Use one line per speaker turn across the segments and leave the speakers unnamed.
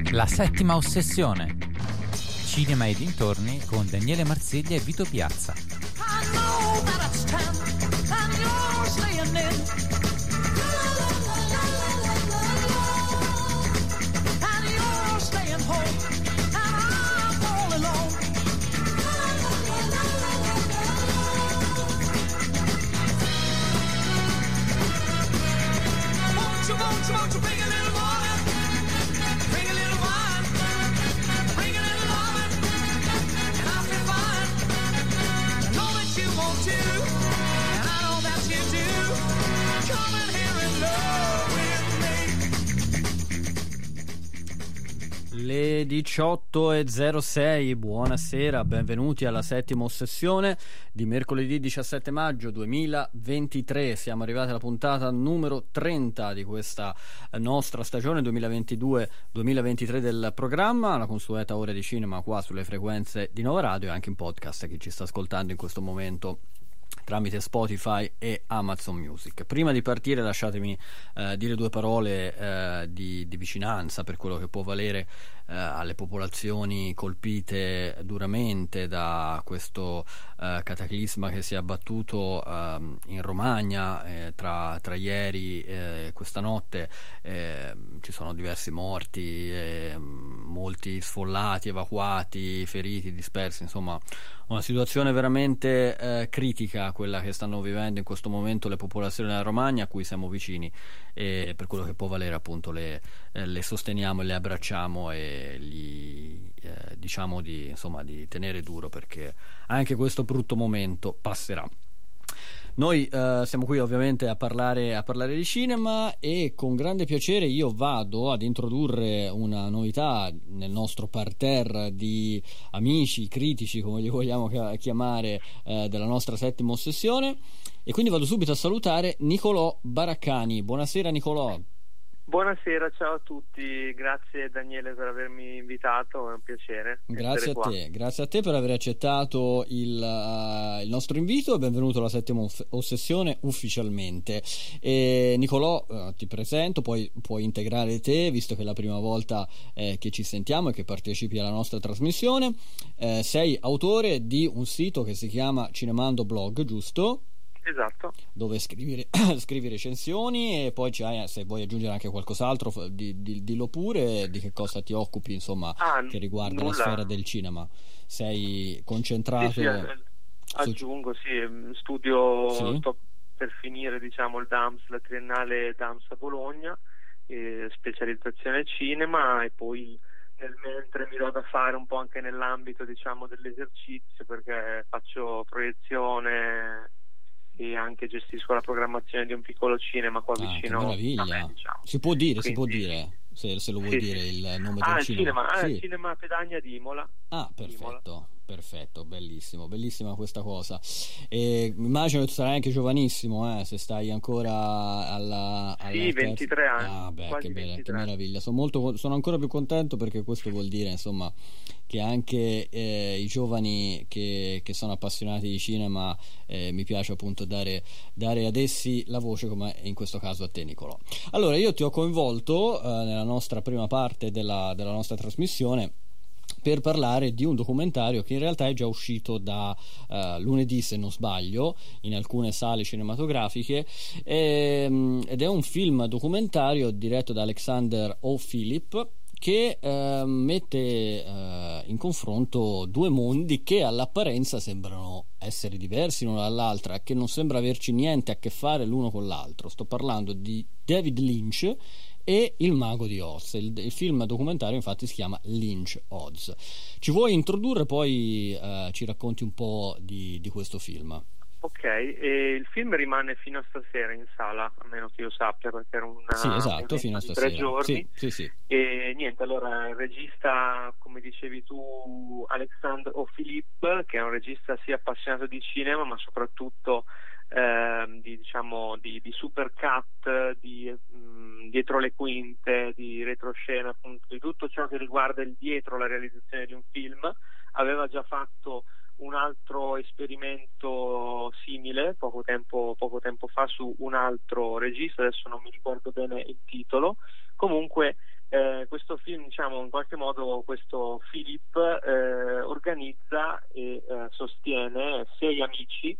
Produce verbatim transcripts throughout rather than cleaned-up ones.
La settima ossessione. Cinema e dintorni con Daniele Marziglia e Vito Piazza.
Le diciotto e zero sei, buonasera, benvenuti alla settima ossessione di mercoledì diciassette maggio duemilaventitré. Siamo arrivati alla puntata numero trenta di questa nostra stagione duemilaventidue duemilaventitré del programma, la consueta ora di cinema qua sulle frequenze di Nova Radio e anche in podcast, chi ci sta ascoltando in questo momento tramite Spotify e Amazon Music. Prima di partire lasciatemi eh, dire due parole eh, di, di vicinanza per quello che può valere eh, alle popolazioni colpite duramente da questo eh, cataclisma che si è abbattuto eh, in Romagna eh, tra, tra ieri e questa notte. Eh, ci sono diversi morti, eh, molti sfollati, evacuati, feriti, dispersi, insomma una situazione veramente eh, critica quella che stanno vivendo in questo momento le popolazioni della Romagna, a cui siamo vicini, e per quello che può valere appunto le, eh, le sosteniamo e le abbracciamo e gli eh, diciamo di, insomma, di tenere duro, perché anche questo brutto momento passerà. Noi eh, siamo qui ovviamente a parlare, a parlare di cinema, e con grande piacere io vado ad introdurre una novità nel nostro parterre di amici, critici, come li vogliamo chiamare, eh, della nostra settima ossessione, e quindi vado subito a salutare Nicolò Baraccani. Buonasera Nicolò.
Buonasera, ciao a tutti, grazie Daniele per avermi invitato, è un piacere.
Grazie a
qua.
te, grazie a te per aver accettato il, uh, il nostro invito, e benvenuto alla settima off- ossessione ufficialmente. E Nicolò, uh, ti presento, poi puoi integrare te, visto che è la prima volta eh, che ci sentiamo e che partecipi alla nostra trasmissione. Eh, sei autore di un sito che si chiama Cinemando Blog, giusto?
Esatto.
Dove scrivi, scrivi recensioni, e poi c'hai, se vuoi aggiungere anche qualcos'altro, di, di, dillo pure, di che cosa ti occupi, insomma,
ah,
che riguarda
nulla.
la sfera del cinema. Sei concentrato?
Sì, sì, aggiungo, sì, studio,
sì?
sto per finire diciamo il D A M S, la triennale D A M S a Bologna, eh, specializzazione cinema, e poi nel mentre mi do da fare un po' anche nell'ambito diciamo dell'esercizio, perché faccio proiezione e anche gestisco la programmazione di un piccolo cinema qua
ah,
vicino
che meraviglia.
a me, diciamo.
Si può dire,
Quindi,
si può dire se, se lo vuoi
sì,
dire
sì.
il nome
ah,
del
il
cinema.
cinema, ah,
Sì.
il cinema Pedagna di Imola.
Ah, perfetto.
Imola.
Perfetto, bellissimo, bellissima questa cosa. E immagino che tu sarai anche giovanissimo, eh, se stai ancora alla, alla
sì, ventitré anni.
Ah, beh,
quasi
che, bella,
ventitré.
che meraviglia. Sono molto, sono ancora più contento, perché questo vuol dire, insomma, che anche eh, i giovani che, che sono appassionati di cinema, eh, mi piace appunto dare, dare ad essi la voce, come in questo caso a te Nicolò. Allora, io ti ho coinvolto eh, nella nostra prima parte della, della nostra trasmissione per parlare di un documentario che in realtà è già uscito da uh, lunedì, se non sbaglio, in alcune sale cinematografiche, e, ed è un film documentario diretto da Alexander O'Philip, che uh, mette uh, in confronto due mondi che all'apparenza sembrano essere diversi l'uno dall'altra, che non sembra averci niente a che fare l'uno con l'altro. Sto parlando di David Lynch e Il Mago di Oz. Il, il film documentario infatti si chiama Lynch Oz. Ci vuoi introdurre, poi uh, ci racconti un po' di, di questo film?
Ok, e il film rimane fino a stasera in sala, a meno che io sappia, perché era una,
sì, esatto, fino a stasera.
tre giorni.
Sì, sì, sì.
E niente, allora il regista, come dicevi tu, Alexandre O'Philip, che è un regista sia appassionato di cinema, ma soprattutto eh, di, diciamo, di, di supercut, di mh, dietro le quinte, di retroscena, appunto, di tutto ciò che riguarda il dietro la realizzazione di un film. Aveva già fatto un altro esperimento simile poco tempo, poco tempo fa su un altro regista, adesso non mi ricordo bene il titolo. Comunque Eh, questo film, diciamo, in qualche modo questo Philip eh, organizza e eh, sostiene sei amici,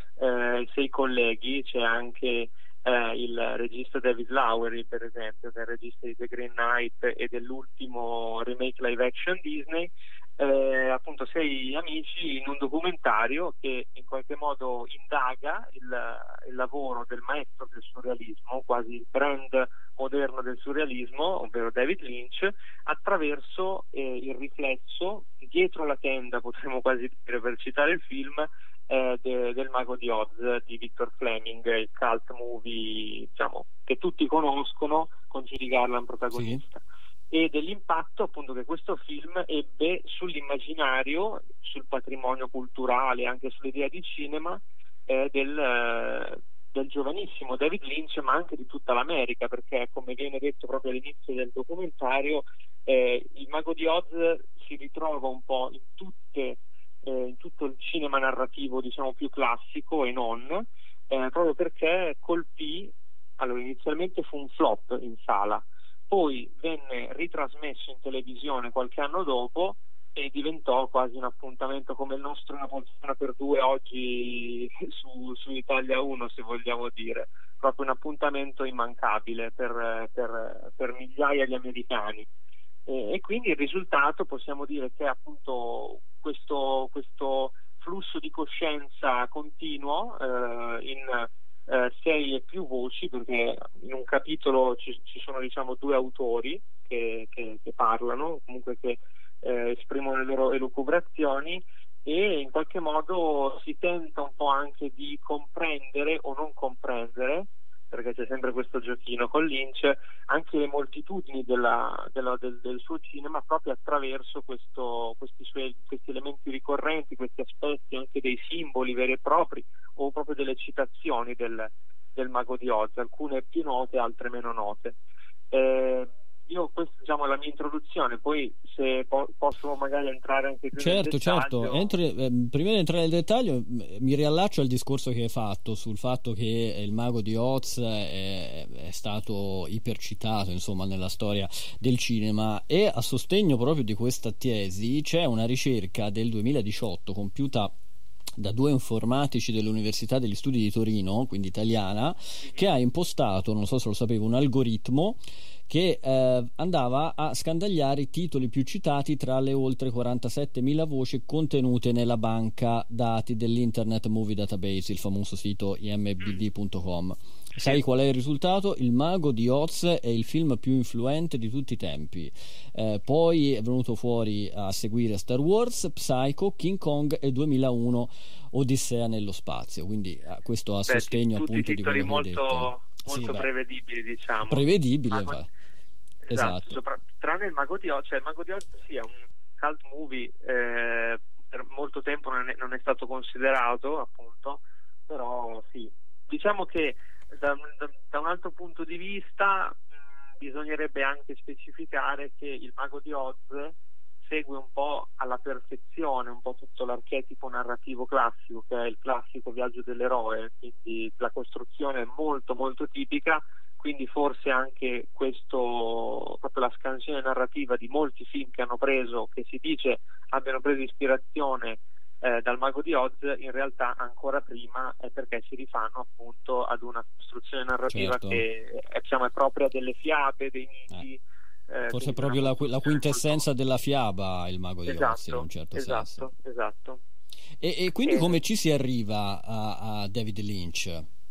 eh, sei colleghi, c'è anche eh, il regista David Lowery, per esempio, che è il regista di The Green Knight e dell'ultimo remake live action Disney, eh, appunto sei amici in un documentario che in qualche modo indaga il, il lavoro del maestro del surrealismo, quasi il brand moderno del surrealismo, ovvero David Lynch, attraverso eh, il riflesso dietro la tenda, potremmo quasi dire, per citare il film, eh, de, del Mago di Oz di Victor Fleming, il cult movie, diciamo, che tutti conoscono, con Judy Garland protagonista. Sì. E dell'impatto appunto che questo film ebbe sull'immaginario, sul patrimonio culturale, anche sull'idea di cinema eh, del, eh, del giovanissimo David Lynch, ma anche di tutta l'America, perché come viene detto proprio all'inizio del documentario, eh, il Mago di Oz si ritrova un po' in tutte eh, in tutto il cinema narrativo, diciamo, più classico e non, eh, proprio perché colpì, allora inizialmente fu un flop in sala, poi venne ritrasmesso in televisione qualche anno dopo e diventò quasi un appuntamento come il nostro Una poltrona per due oggi su, su Italia uno, se vogliamo dire, proprio un appuntamento immancabile per, per, per migliaia di americani. E, e quindi il risultato possiamo dire che appunto questo, questo flusso di coscienza continuo eh, in Eh, sei e più voci, perché in un capitolo ci, ci sono, diciamo, due autori che, che, che parlano, comunque che eh, esprimono le loro elucubrazioni, e in qualche modo si tenta un po' anche di comprendere o non comprendere, perché c'è sempre questo giochino con Lynch, anche le moltitudini della, della, del, del suo cinema, proprio attraverso questo, questi suoi questi elementi ricorrenti, questi aspetti anche dei simboli veri e propri, o proprio delle citazioni del, del Mago di Oz, alcune più note, altre meno note. Eh, io questa, diciamo, è la mia introduzione, poi se po- posso magari entrare anche più
certo,
nel dettaglio.
Certo, Entri, eh, prima di entrare nel dettaglio mi riallaccio al discorso che hai fatto sul fatto che il Mago di Oz è, è stato ipercitato, insomma, nella storia del cinema, e a sostegno proprio di questa tesi c'è una ricerca del duemiladiciotto compiuta da due informatici dell'Università degli Studi di Torino, quindi italiana, che ha impostato, non so se lo sapevo, un algoritmo che eh, andava a scandagliare i titoli più citati tra le oltre quarantasettemila voci contenute nella banca dati dell'Internet Movie Database, il famoso sito i m b d punto com. Sai qual è il risultato? Il Mago di Oz è il film più influente di tutti i tempi. Eh, poi è venuto fuori a seguire Star Wars, Psycho, King Kong e duemilauno Odissea nello spazio. Quindi eh, questo a
beh,
sostegno appunto di quello
molto,
che hai detto.
molto
sì,
prevedibili, diciamo.
Prevedibili,
Mago...
esatto.
esatto. Sopra... tranne il Mago di Oz, cioè il Mago di Oz sì, è un cult movie, eh, per molto tempo non è, non è stato considerato, appunto, però sì, diciamo che Da, da, da un altro punto di vista mh, bisognerebbe anche specificare che il Mago di Oz segue un po' alla perfezione un po' tutto l'archetipo narrativo classico, che è il classico viaggio dell'eroe, quindi la costruzione è molto molto tipica, quindi forse anche questo, proprio la scansione narrativa di molti film che hanno preso, che si dice abbiano preso ispirazione Eh, dal Mago di Oz, in realtà ancora prima è perché si rifanno appunto ad una costruzione narrativa certo. che è, diciamo, è propria delle fiabe, dei miti.
Eh. Eh, Forse è proprio la, la quintessenza molto... della fiaba il Mago di
esatto,
Oz, in un certo
esatto,
senso.
Esatto.
E, e quindi
eh,
come ci si arriva a, a David Lynch?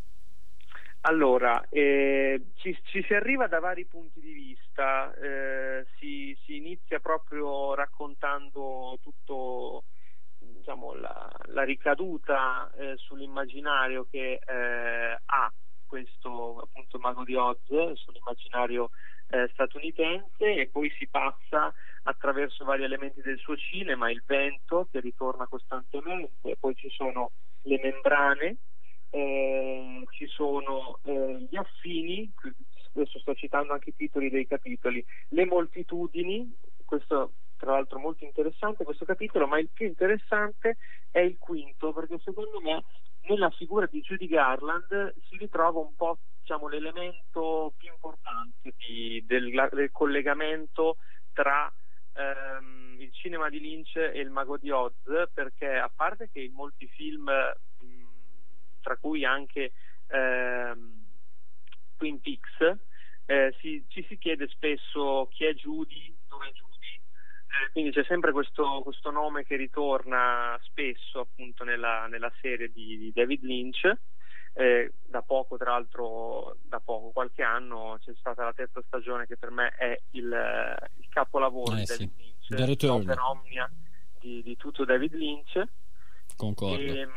Allora, eh, ci, ci si arriva da vari punti di vista, eh, si, si inizia proprio raccontando tutto, diciamo, la, la ricaduta eh, sull'immaginario che eh, ha questo appunto Mago di Oz, sull'immaginario eh, statunitense, e poi si passa attraverso vari elementi del suo cinema, il vento che ritorna costantemente, poi ci sono le membrane, eh, ci sono eh, gli affini, adesso sto citando anche i titoli dei capitoli, le moltitudini, questo tra l'altro molto interessante questo capitolo, ma il più interessante è il quinto, perché secondo me nella figura di Judy Garland si ritrova un po' diciamo, l'elemento più importante di, del, del collegamento tra ehm, il cinema di Lynch e il Mago di Oz, perché a parte che in molti film, mh, tra cui anche ehm, Twin Peaks, eh, si, ci si chiede spesso chi è Judy, dove è Judy, eh, quindi c'è sempre questo, questo nome che ritorna spesso appunto nella, nella serie di, di David Lynch. Eh, da poco, tra l'altro, da poco, qualche anno, c'è stata la terza stagione che per me è il, il capolavoro
eh,
di
sì.
David Lynch,
The Return,
l'opera omnia di, di tutto David Lynch.
Concordo.
E,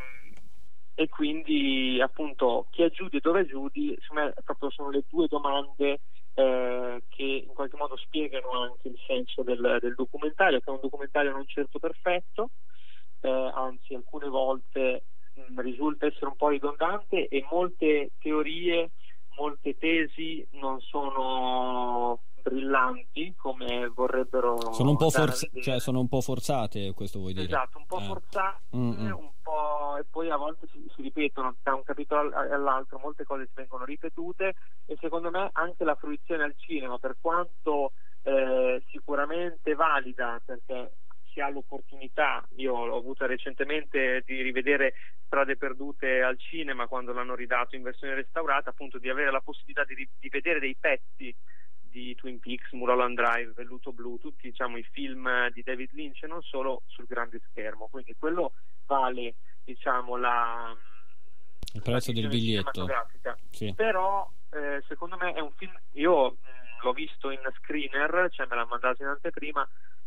e quindi appunto chi è Judy e dove è Judy, secondo me proprio sono le due domande eh, che in qualche modo spiegano anche il senso del, del documentario, che è un documentario non certo perfetto, eh, anzi alcune volte mh, risulta essere un po' ridondante e molte teorie, molte tesi non sono brillanti come vorrebbero.
Sono un po' forza- cioè sono un po' forzate, questo vuoi dire?
Esatto, un po'
eh.
forzate,
Mm-mm.
un po' e poi a volte si, si ripetono da un capitolo all'altro, molte cose si vengono ripetute, e secondo me anche la fruizione al cinema, per quanto eh, sicuramente valida, perché si ha l'opportunità, io ho avuto recentemente di rivedere Strade Perdute al cinema quando l'hanno ridato in versione restaurata, appunto di avere la possibilità di, di vedere dei pezzi di Twin Peaks, Mulholland Drive, Velluto Blu, tutti diciamo i film di David Lynch, non solo sul grande schermo, quindi quello vale diciamo la
il prezzo del biglietto, sì.
Però eh, secondo me è un film, io mh, l'ho visto in screener, cioè me l'ha mandato in anteprima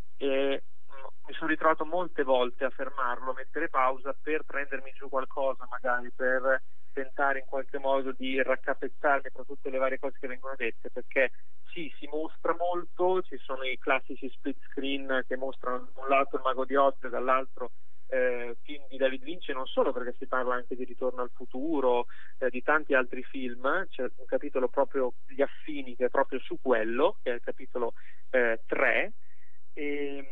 e mh, mi sono ritrovato molte volte a fermarlo, a mettere pausa per prendermi giù qualcosa, magari per tentare in qualche modo di raccapezzarmi tra tutte le varie cose che vengono dette, perché sì, si mostra molto, ci sono i classici split screen che mostrano da un lato il Mago di Oz e dall'altro eh, film di David Lynch, e non solo, perché si parla anche di Ritorno al futuro, eh, di tanti altri film. C'è un capitolo proprio, Gli affini, che è proprio su quello, che è il capitolo eh, tre, e,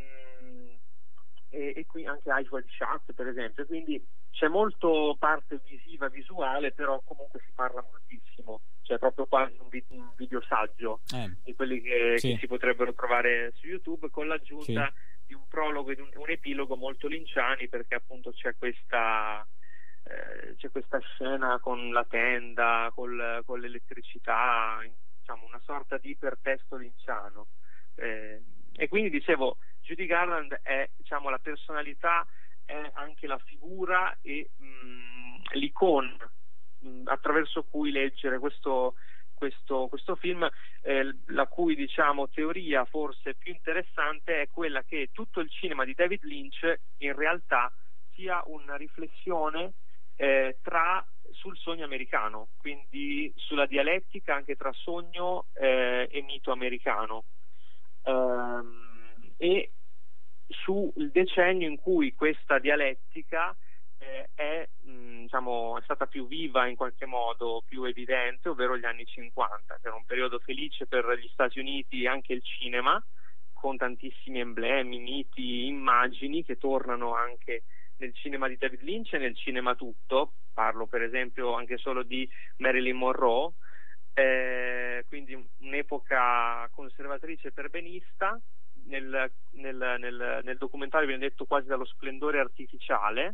e, e qui anche Eyes Wide Shut per esempio, quindi c'è molto parte visiva, visuale, però comunque si parla moltissimo, cioè proprio quasi un, vi- un videosaggio
eh.
di quelli che,
sì.
che si potrebbero trovare su YouTube, con l'aggiunta
sì.
di un prologo e di un, un epilogo molto linciani, perché appunto c'è questa eh, c'è questa scena con la tenda, col, con l'elettricità, diciamo una sorta di ipertesto linciano, eh, e quindi dicevo, Judy Garland è diciamo la personalità, è anche la figura e mh, l'icona mh, attraverso cui leggere questo, questo, questo film, eh, la cui diciamo teoria forse più interessante è quella che tutto il cinema di David Lynch in realtà sia una riflessione eh, tra sul sogno americano, quindi sulla dialettica anche tra sogno eh, e mito americano, ehm, e sul decennio in cui questa dialettica eh, è, mh, diciamo, è stata più viva, in qualche modo più evidente, ovvero gli anni cinquanta, che era un periodo felice per gli Stati Uniti e anche il cinema, con tantissimi emblemi, miti, immagini che tornano anche nel cinema di David Lynch e nel cinema tutto. Parlo per esempio anche solo di Marilyn Monroe, eh, quindi un'epoca conservatrice perbenista. Nel, nel, nel, nel documentario viene detto quasi dallo splendore artificiale,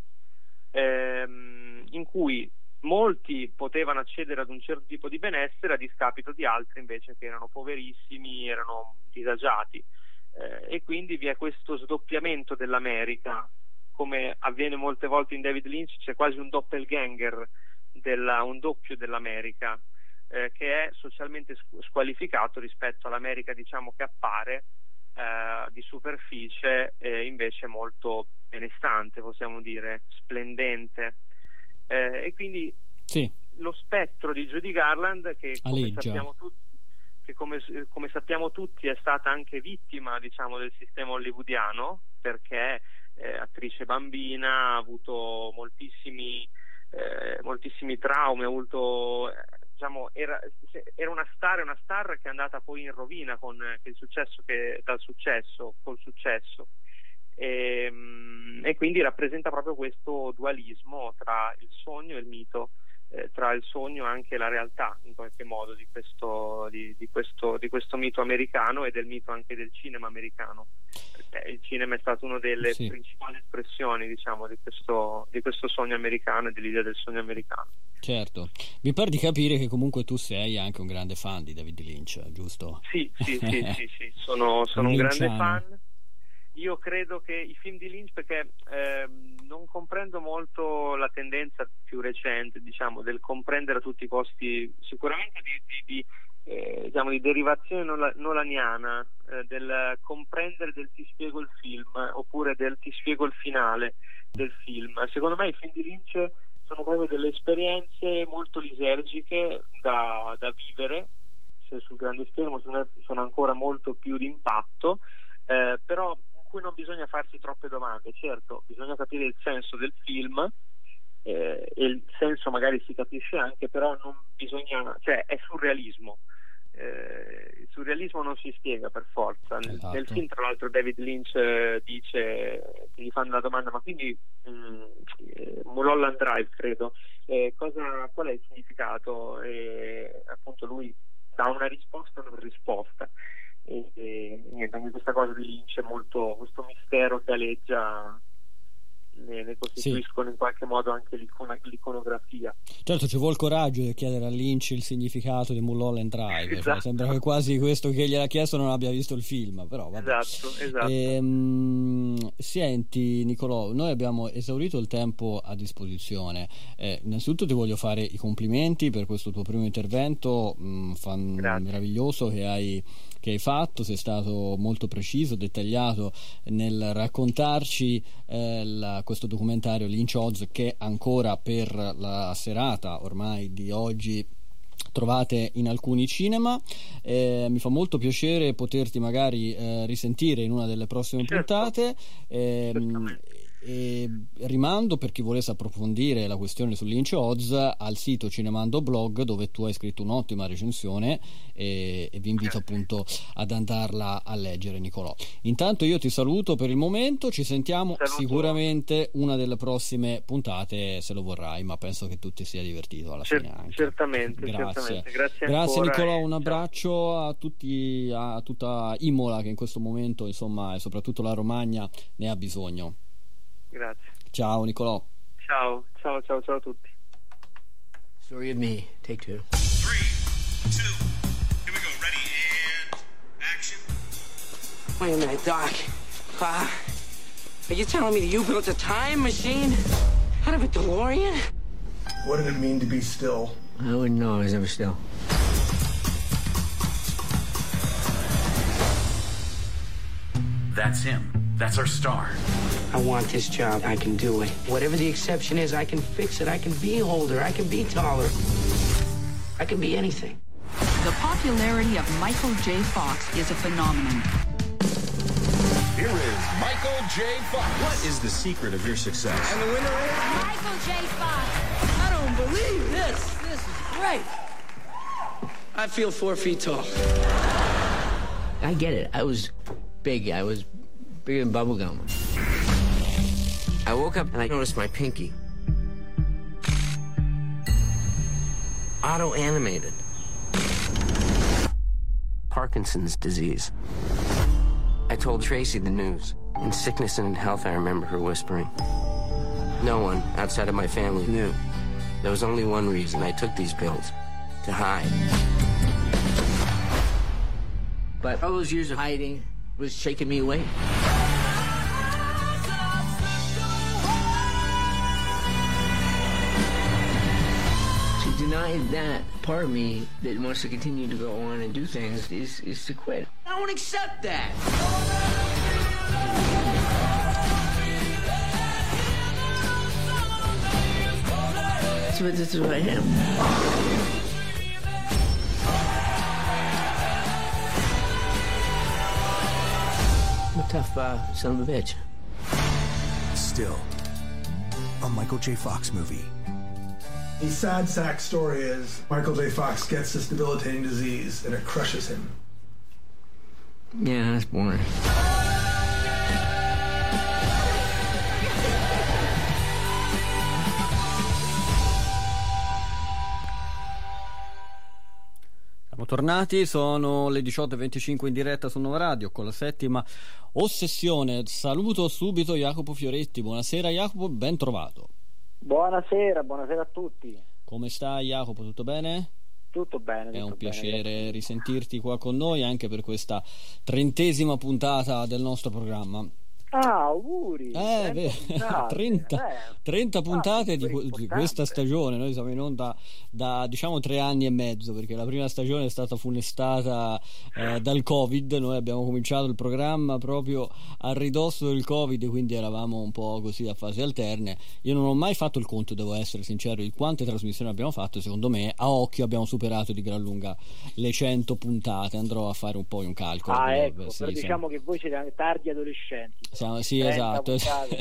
ehm, in cui molti potevano accedere ad un certo tipo di benessere a discapito di altri invece che erano poverissimi, erano disagiati, eh, e quindi vi è questo sdoppiamento dell'America, come avviene molte volte in David Lynch. C'è quasi un doppelganger, della, un doppio dell'America, eh, che è socialmente squalificato rispetto all'America diciamo che appare Eh, di superficie, eh, invece molto benestante, possiamo dire, splendente, eh, e quindi
sì.
lo spettro di Judy Garland, che come sappiamo tutti che come, come sappiamo tutti è stata anche vittima diciamo del sistema hollywoodiano, perché eh, attrice bambina, ha avuto moltissimi eh, moltissimi traumi, ha avuto eh, diciamo era, era una star, una star che è andata poi in rovina con il successo che dal successo col successo e, e quindi rappresenta proprio questo dualismo tra il sogno e il mito, eh, tra il sogno e anche la realtà in qualche modo di questo, di, di questo, di questo mito americano e del mito anche del cinema americano. Perché il cinema è stato una delle sì. principali espressioni, diciamo, di questo, di questo sogno americano e dell'idea del sogno americano.
Certo, mi pare di capire che comunque tu sei anche un grande fan di David Lynch, giusto?
Sì, sì, sì, sì, sì. sono, sono un, un grande fan. Io credo che i film di Lynch, perché eh, non comprendo molto la tendenza più recente, diciamo, del comprendere a tutti i costi, sicuramente di, di, di Eh, diciamo di derivazione nola, nolaniana, eh, del comprendere del ti spiego il film oppure del ti spiego il finale del film. Secondo me i film di Lynch sono proprio delle esperienze molto lisergiche da, da vivere, se sul grande schermo sono, sono ancora molto più d'impatto, eh, però in cui non bisogna farsi troppe domande. Certo, bisogna capire il senso del film, Eh, e il senso magari si capisce anche, però non bisogna, cioè è surrealismo, eh, il surrealismo non si spiega per forza. Esatto. Nel film tra l'altro David Lynch eh, dice, che gli fanno la domanda, ma quindi mh, eh, Mulholland Drive credo, eh, cosa, qual è il significato, e appunto lui dà una risposta una risposta e, e niente, anche questa cosa di Lynch è molto, questo mistero che aleggia ne, ne costituiscono sì. in qualche modo anche l'icona, l'iconografia.
Certo, ci vuole il coraggio di chiedere a Lynch il significato di Mulholland Drive. Esatto. Sembra che quasi questo che gliel'ha chiesto non abbia visto il film, però vabbè.
Esatto, esatto.
Ehm, senti Nicolò, noi abbiamo esaurito il tempo a disposizione. Eh, innanzitutto ti voglio fare i complimenti per questo tuo primo intervento, mh, fan, meraviglioso che hai che hai fatto, sei stato molto preciso, dettagliato nel raccontarci eh, la, questo documentario Lynch Oz, che ancora per la serata ormai di oggi trovate in alcuni cinema. Eh, mi fa molto piacere poterti magari eh, risentire in una delle prossime certo. puntate. Eh, E rimando, per chi volesse approfondire la questione su Lynch Oz, al sito Cinemando Blog, dove tu hai scritto un'ottima recensione, e, e vi invito appunto ad andarla a leggere, Nicolò. Intanto io ti saluto per il momento, ci sentiamo Saluto. sicuramente una delle prossime puntate se lo vorrai, ma penso che tu ti sia divertito alla
Cer-
fine anche.
Certamente,
grazie,
certamente. Grazie,
grazie Nicolò,
e...
un abbraccio a tutti, a tutta Imola che in questo momento insomma e soprattutto la Romagna ne ha bisogno.
Grazie.
Ciao Nicolò.
Ciao, ciao, ciao, ciao a tutti.
Story of me, take two.
Three, two, here we go. Ready and action.
Wait a minute, Doc. Uh, are you telling me that you built a time machine out of a DeLorean?
What did it mean to be still?
I wouldn't know I was ever still.
That's him. That's our star.
I want this job. I can do it. Whatever the exception is, I can fix it. I can be older. I can be taller. I can be anything.
The popularity of Michael J. Fox is a phenomenon.
Here is Michael J. Fox. What is the secret of your success?
And the winner is
Michael J. Fox.
I don't believe this. This is great. I feel four feet tall. I get it. I was big. I was bigger than bubblegum. I woke up and I noticed my pinky. Auto-animated. Parkinson's disease. I told Tracy the news. In sickness and in health, I remember her whispering. No one outside of my family knew. There was only one reason I took these pills. To hide. But all those years of hiding was shaking me awake. To deny that part of me that wants to continue to go on and do things is, is to quit. I won't accept that. So this is what I am. I'm a tough uh, son of a bitch.
Still, a Michael J. Fox movie.
The sad sack story is Michael J. Fox gets this debilitating disease and it crushes him.
Yeah, that's boring.
Siamo tornati, sono le diciotto e venticinque in diretta su Nova Radio con la settima ossessione. Saluto subito Jacopo Fioretti. Buonasera Jacopo, ben trovato.
Buonasera, buonasera a tutti.
Come stai Jacopo, tutto bene?
Tutto bene.
È
tutto
un
bene,
piacere
grazie.
risentirti qua con noi anche per questa trentesima puntata del nostro programma.
Ah, auguri!
Eh, beh, trenta,
eh.
trenta puntate
ah,
di, di questa stagione. Noi siamo in onda da diciamo tre anni e mezzo, perché la prima stagione è stata funestata eh, dal Covid. Noi abbiamo cominciato il programma proprio a ridosso del Covid, quindi eravamo un po' così a fasi alterne. Io non ho mai fatto il conto, devo essere sincero, di quante trasmissioni abbiamo fatto. Secondo me a occhio abbiamo superato di gran lunga le cento puntate. Andrò a fare un po' un calcolo.
Ah,
però,
ecco,
sì,
però diciamo che voi siete tardi adolescenti.
Siamo, sì, esatto.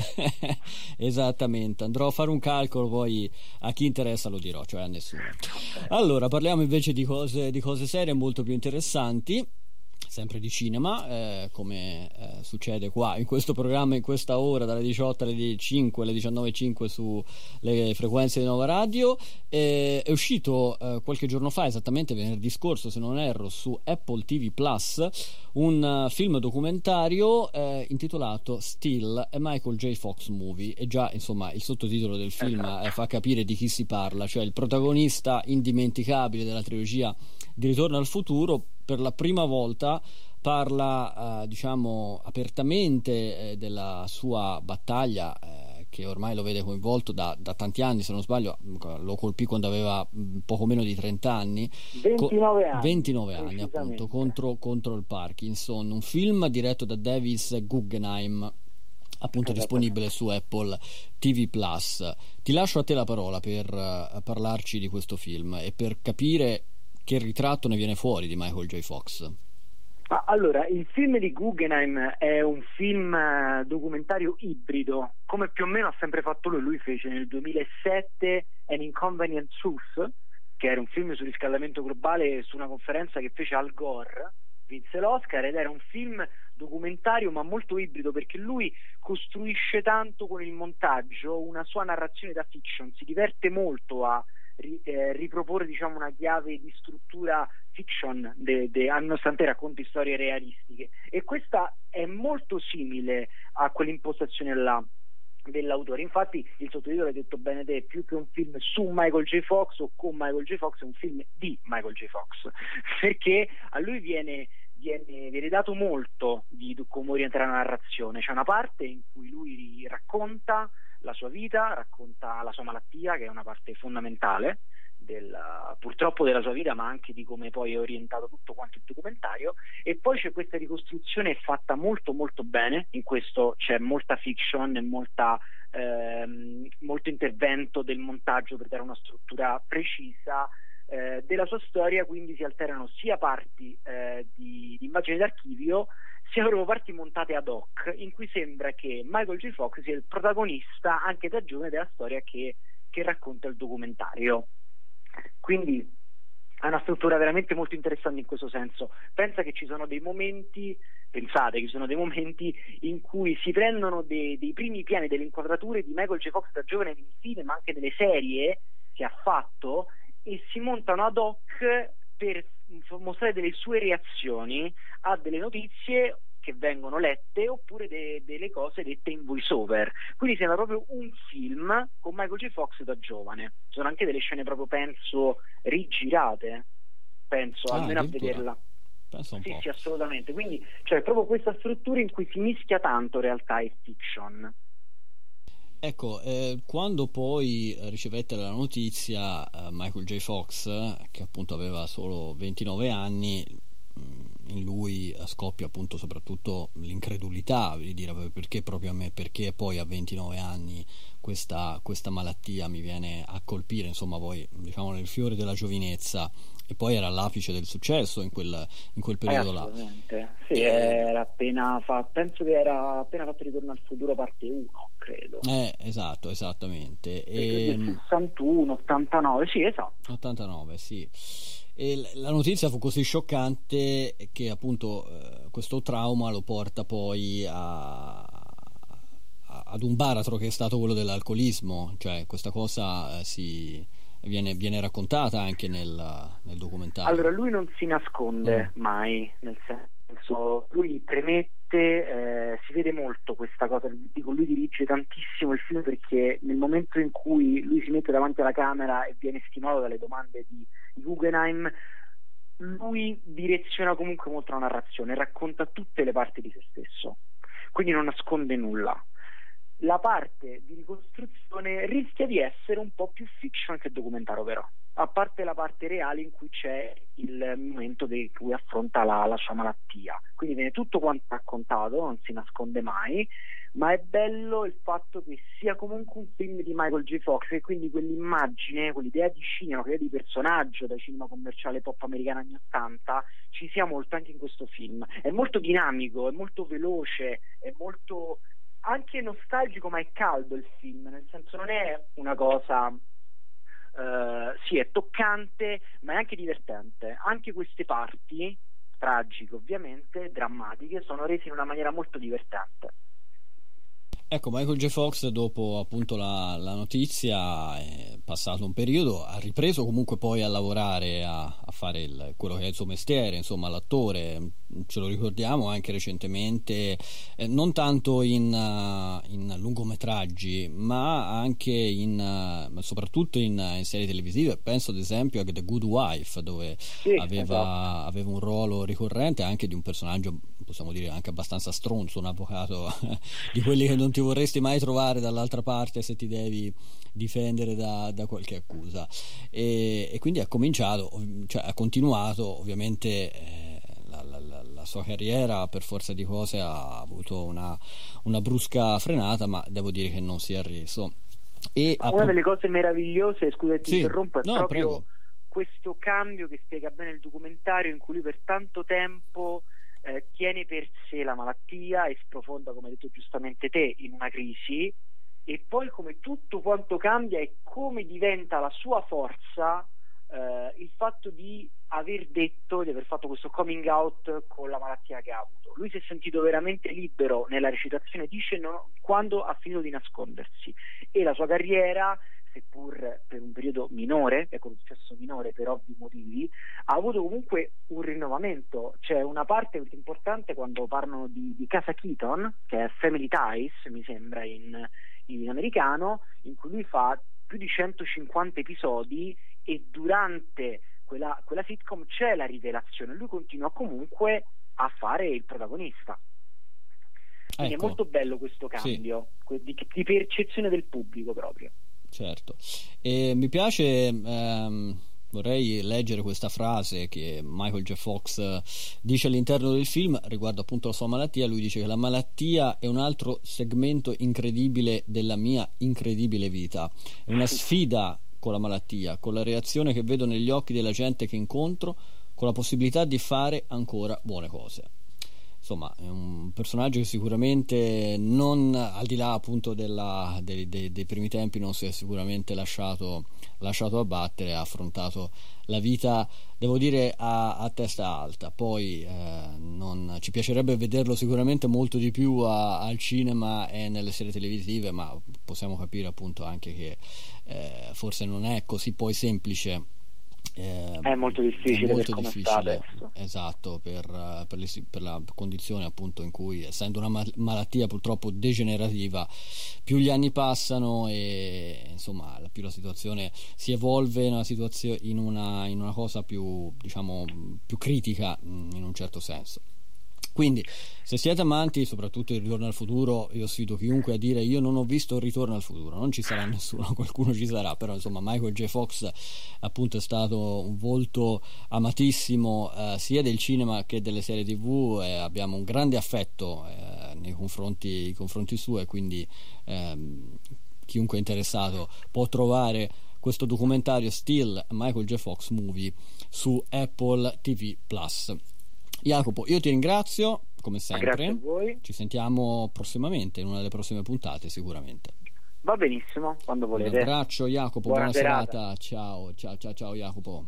Esattamente. Andrò a fare un calcolo, poi a chi interessa lo dirò, cioè a nessuno. Allora, parliamo invece di cose, di cose serie molto più interessanti, sempre di cinema, eh, come eh, succede qua in questo programma, in questa ora dalle diciotto alle cinque, alle diciannove e cinque sulle frequenze di Nova Radio. Eh, è uscito eh, qualche giorno fa, esattamente venerdì scorso se non erro, su Apple T V Plus, un uh, film documentario eh, intitolato Still, a Michael J. Fox Movie. E già insomma il sottotitolo del film eh, fa capire di chi si parla, cioè il protagonista indimenticabile della trilogia di Ritorno al futuro. Per la prima volta parla eh, diciamo apertamente eh, della sua battaglia eh, che ormai lo vede coinvolto da, da tanti anni, se non sbaglio lo colpì quando aveva mh, poco meno di trenta anni,
ventinove anni,
ventinove anni appunto, contro, contro il Parkinson. Un film diretto da Davis Guggenheim, appunto disponibile su Apple T V Plus. Ti lascio a te la parola per uh, parlarci di questo film e per capire che ritratto ne viene fuori di Michael J. Fox.
Ah, allora, il film di Guggenheim è un film documentario ibrido, come più o meno ha sempre fatto lui. Lui fece nel duemilasette An Inconvenient Truth, che era un film sul riscaldamento globale, su una conferenza che fece Al Gore, vinse l'Oscar, ed era un film documentario ma molto ibrido, perché lui costruisce tanto con il montaggio una sua narrazione da fiction, si diverte molto a Eh, riproporre diciamo una chiave di struttura fiction, de, de, nonostante racconti storie realistiche, e questa è molto simile a quell'impostazione là dell'autore. Infatti il sottotitolo, hai detto bene te, più che un film su Michael J. Fox o con Michael J. Fox, è un film di Michael J. Fox, perché a lui viene Viene, viene dato molto di come orientare la narrazione. C'è una parte in cui lui racconta la sua vita, racconta la sua malattia, che è una parte fondamentale del, purtroppo della sua vita, ma anche di come poi è orientato tutto quanto il documentario. E poi c'è questa ricostruzione fatta molto molto bene. In questo c'è molta fiction e molta, ehm, molto intervento del montaggio per dare una struttura precisa Eh, della sua storia. Quindi si alternano sia parti eh, di, di immagini d'archivio, sia proprio parti montate ad hoc, in cui sembra che Michael J. Fox sia il protagonista anche da giovane della storia che, che racconta il documentario. Quindi ha una struttura veramente molto interessante in questo senso. Pensa che ci sono dei momenti, pensate che ci sono dei momenti in cui si prendono dei, dei primi piani, delle inquadrature di Michael J. Fox da giovane nei film, ma anche delle serie che ha fatto, e si montano ad hoc per mostrare delle sue reazioni a delle notizie che vengono lette, oppure de- delle cose dette in voice over. Quindi sembra proprio un film con Michael J. Fox da giovane. Ci sono anche delle scene proprio, penso, rigirate, penso,
ah,
almeno a vederla.
Penso un
sì,
po'.
sì, assolutamente. Quindi c'è proprio questa struttura in cui si mischia tanto realtà e fiction.
Ecco, eh, quando poi ricevette la notizia eh, Michael J. Fox, che appunto aveva solo ventinove anni, in lui scoppia appunto soprattutto l'incredulità di dire perché proprio a me, perché poi a ventinove anni questa, questa malattia mi viene a colpire, insomma, poi diciamo nel fiore della giovinezza, e poi era all'apice del successo in quel, in quel periodo là.
Sì, e... era appena fa, penso che era appena fatto Ritorno al futuro parte uno, credo.
Eh, esatto, esattamente.
E... sessantuno, ottantanove, sì, esatto.
ottantanove, sì. E la notizia fu così scioccante che appunto eh, questo trauma lo porta poi a, a, ad un baratro che è stato quello dell'alcolismo, cioè questa cosa eh, si viene, viene raccontata anche nel, nel documentario.
Allora, lui non si nasconde
mm.
mai, nel senso, lui premette, eh, si vede molto questa cosa, dico, lui dirige tantissimo il film, perché nel momento in cui lui si mette davanti alla camera e viene stimolato dalle domande di, di Guggenheim, lui direziona comunque molto la narrazione, racconta tutte le parti di se stesso, quindi non nasconde nulla. La parte di ricostruzione rischia di essere un po' più fiction che documentario, però, a parte la parte reale in cui c'è il momento in cui affronta la, la sua malattia, quindi viene tutto quanto raccontato, non si nasconde mai, ma è bello il fatto che sia comunque un film di Michael J. Fox, e quindi quell'immagine, quell'idea di cinema, quell'idea di personaggio da cinema commerciale pop americano anni ottanta ci sia molto anche in questo film. È molto dinamico, è molto veloce, è molto anche nostalgico, ma è caldo il film, nel senso non è una cosa uh, sì, è toccante, ma è anche divertente. Anche queste parti tragiche, ovviamente drammatiche, sono rese in una maniera molto divertente.
Ecco, Michael J. Fox, dopo appunto la, la notizia, è passato un periodo, ha ripreso comunque poi a lavorare, a, a fare il, quello che è il suo mestiere, insomma l'attore, ce lo ricordiamo anche recentemente, eh, non tanto in, uh, in lungometraggi, ma anche in, uh, soprattutto in, in serie televisive. Penso ad esempio a The Good Wife, dove
sì,
aveva,
esatto.
aveva un ruolo ricorrente anche di un personaggio, possiamo dire anche abbastanza stronzo, un avvocato di quelli che non ti vorresti mai trovare dall'altra parte se ti devi difendere da, da qualche accusa, e, e quindi ha cominciato, cioè ha continuato ovviamente eh, la, la, la, la sua carriera per forza di cose ha avuto una, una brusca frenata, ma devo dire che non si è arreso. E
una
appunto...
delle cose meravigliose, scusa ti
sì,
interrompo, è
no,
proprio
prego.
Questo cambio che spiega bene il documentario, in cui lui per tanto tempo Eh, tiene per sé la malattia e sprofonda, come hai detto giustamente te, in una crisi, e poi come tutto quanto cambia e come diventa la sua forza eh, il fatto di aver detto, di aver fatto questo coming out con la malattia che ha avuto. Lui si è sentito veramente libero nella recitazione, dice, no, quando ha finito di nascondersi, e la sua carriera, seppur per un periodo minore, ecco, un successo minore per ovvi motivi, ha avuto comunque un rinnovamento. C'è una parte molto importante quando parlano di, di Casa Keaton, che è Family Ties, mi sembra in, in americano, in cui lui fa più di centocinquanta episodi, e durante quella, quella sitcom c'è la rivelazione, lui continua comunque a fare il protagonista. Quindi
ecco,
è molto bello questo cambio, sì, di, di percezione del pubblico proprio.
Certo, e mi piace, ehm, vorrei leggere questa frase che Michael J. Fox dice all'interno del film riguardo appunto la sua malattia. Lui dice che la malattia è un altro segmento incredibile della mia incredibile vita, è una sfida con la malattia, con la reazione che vedo negli occhi della gente che incontro, con la possibilità di fare ancora buone cose. Insomma, è un personaggio che sicuramente non, al di là appunto della, dei, dei, dei primi tempi, non si è sicuramente lasciato, lasciato abbattere, ha affrontato la vita, devo dire, a, a testa alta. Poi eh, non, ci piacerebbe vederlo sicuramente molto di più a, al cinema e nelle serie televisive, ma possiamo capire appunto anche che eh, forse non è così poi semplice. Eh,
è molto difficile,
è molto
per
difficile, esatto, per, per, le, per la condizione appunto in cui, essendo una mal- malattia purtroppo degenerativa, più gli anni passano e insomma più la situazione si evolve in una situazione, in una, in una cosa più, diciamo, più critica in un certo senso. Quindi se siete amanti soprattutto di Ritorno al futuro, io sfido chiunque a dire io non ho visto Ritorno al futuro, non ci sarà nessuno, qualcuno ci sarà, però insomma Michael J. Fox appunto è stato un volto amatissimo eh, sia del cinema che delle serie tv, e abbiamo un grande affetto eh, nei confronti, nei confronti suoi, quindi ehm, chiunque è interessato può trovare questo documentario Still Michael J. Fox Movie su Apple ti vu Plus. Jacopo, io ti ringrazio come sempre.
Grazie a voi.
Ci sentiamo prossimamente in una delle prossime puntate sicuramente.
Va benissimo, quando volete.
Un abbraccio Jacopo, buona, buona serata. serata. Ciao, ciao, ciao, ciao Jacopo.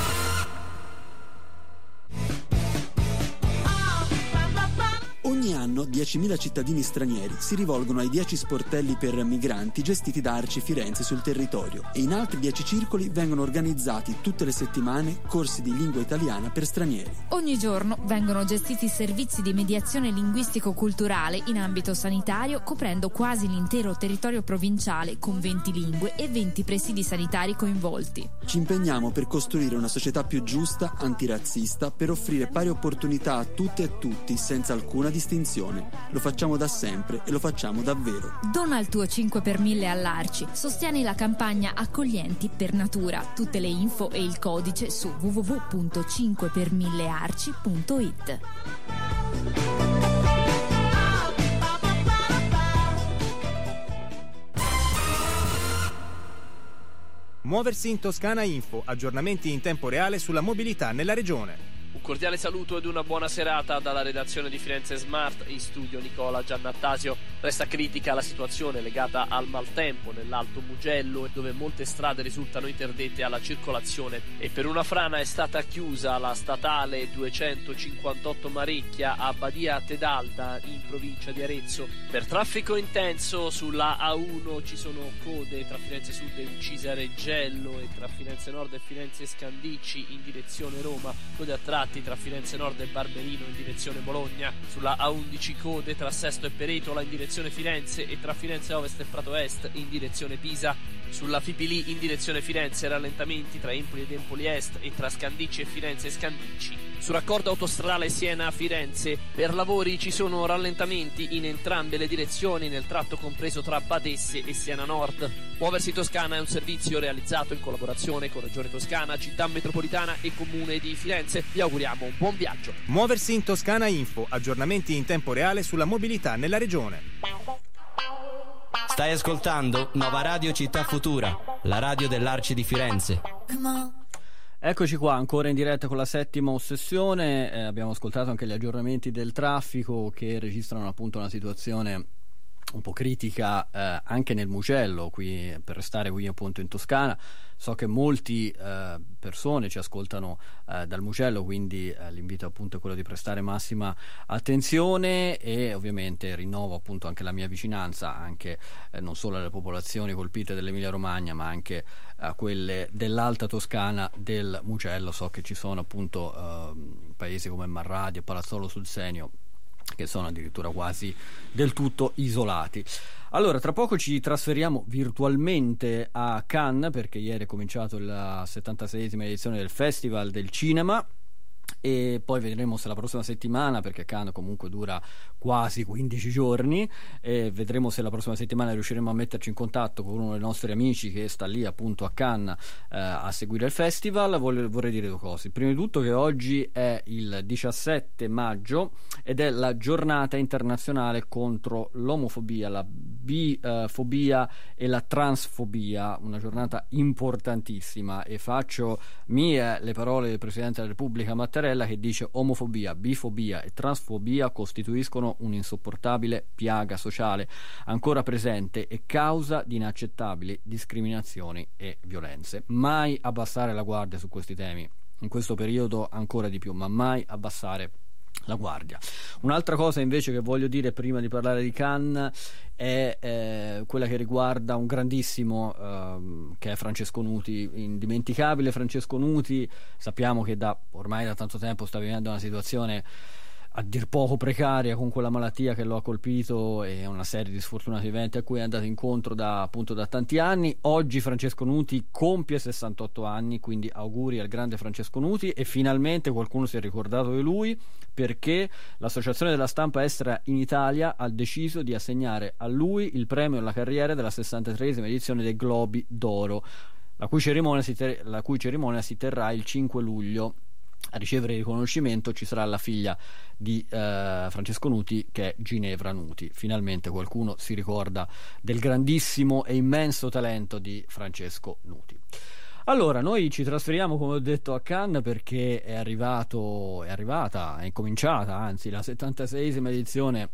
Ogni anno
anno diecimila cittadini stranieri si rivolgono ai dieci sportelli per migranti gestiti da Arci Firenze sul territorio, e in altri dieci circoli vengono organizzati tutte le settimane corsi di lingua italiana per stranieri.
Ogni giorno vengono gestiti servizi di mediazione linguistico-culturale in ambito sanitario, coprendo quasi l'intero territorio provinciale con venti lingue e venti presidi sanitari coinvolti.
Ci impegniamo per costruire una società più giusta, antirazzista, per offrire pari opportunità a tutte e tutti senza alcuna distinzione. Lo facciamo da sempre e lo facciamo davvero.
Dona il tuo cinque per mille all'Arci. Sostieni la campagna Accoglienti per Natura. Tutte le info e il codice su w w w punto cinque per mille arci punto i t.
Muoversi in Toscana Info, aggiornamenti in tempo reale sulla mobilità nella regione.
Un cordiale saluto ed una buona serata dalla redazione di Firenze Smart. In studio Nicola Giannattasio. Resta critica la situazione legata al maltempo nell'Alto Mugello, dove molte strade risultano interdette alla circolazione, e per una frana è stata chiusa la statale duecentocinquantotto Marecchia a Badia Tedalda in provincia di Arezzo. Per traffico intenso sulla A uno ci sono code tra Firenze Sud e Incisa Reggello e tra Firenze Nord e Firenze Scandicci in direzione Roma, code a tratti tra Firenze Nord e Barberino in direzione Bologna. Sulla A undici code tra Sesto e Peretola in direzione Firenze e tra Firenze Ovest e Prato Est in direzione Pisa. Sulla Fipili in direzione Firenze rallentamenti tra Empoli ed Empoli Est e tra Scandicci e Firenze e Scandicci. Sul raccordo autostradale Siena-Firenze per lavori ci sono rallentamenti in entrambe le direzioni nel tratto compreso tra Badesse e Siena Nord. Muoversi Toscana è un servizio realizzato in collaborazione con Regione Toscana, Città Metropolitana e Comune di Firenze. Vi auguriamo un buon viaggio.
Muoversi in Toscana Info, aggiornamenti in tempo reale sulla mobilità nella regione.
Stai ascoltando Nova Radio Città Futura, la radio dell'Arci di Firenze.
Eccoci qua, ancora in diretta con la settima ossessione. Eh, abbiamo ascoltato anche gli aggiornamenti del traffico che registrano appunto una situazione un po' critica eh, anche nel Mugello, qui per restare qui appunto in Toscana. So che molti eh, persone ci ascoltano eh, dal Mugello, quindi eh, l'invito appunto è quello di prestare massima attenzione, e ovviamente rinnovo appunto anche la mia vicinanza anche eh, non solo alle popolazioni colpite dell'Emilia Romagna, ma anche a quelle dell'Alta Toscana del Mugello. So che ci sono appunto eh, paesi come Marradi e Palazzolo sul Senio che sono addirittura quasi del tutto isolati. Allora, tra poco ci trasferiamo virtualmente a Cannes, perché ieri è cominciato la settantaseiesima edizione del Festival del Cinema, e poi vedremo se la prossima settimana, perché Cannes comunque dura quasi quindici giorni, e vedremo se la prossima settimana riusciremo a metterci in contatto con uno dei nostri amici che sta lì appunto a Cannes eh, a seguire il festival. Vorrei, vorrei dire due cose. Prima di tutto che oggi è il diciassette maggio ed è la giornata internazionale contro l'omofobia, la bifobia e la transfobia, una giornata importantissima, e faccio mie le parole del Presidente della Repubblica Mattarella, che dice: omofobia, bifobia e transfobia costituiscono un'insopportabile piaga sociale ancora presente e causa di inaccettabili discriminazioni e violenze. Mai abbassare la guardia su questi temi, in questo periodo ancora di più, ma mai abbassare la guardia. Un'altra cosa invece che voglio dire prima di parlare di Cannes è eh, quella che riguarda un grandissimo eh, che è Francesco Nuti. Indimenticabile Francesco Nuti, sappiamo che da ormai da tanto tempo sta vivendo una situazione a dir poco precaria con quella malattia che lo ha colpito e una serie di sfortunati eventi a cui è andato incontro da appunto da tanti anni. Oggi Francesco Nuti compie sessantotto anni, quindi auguri al grande Francesco Nuti, e finalmente qualcuno si è ricordato di lui, perché l'Associazione della Stampa Estera in Italia ha deciso di assegnare a lui il premio alla carriera della sessantatreesima edizione dei Globi d'Oro, la cui cerimonia si, ter- la cui cerimonia si terrà il cinque luglio. A ricevere il riconoscimento ci sarà la figlia di eh, Francesco Nuti, che è Ginevra Nuti. Finalmente qualcuno si ricorda del grandissimo e immenso talento di Francesco Nuti. Allora, noi ci trasferiamo, come ho detto, a Cannes, perché è arrivato, è arrivata, è incominciata, anzi, la settantaseiesima edizione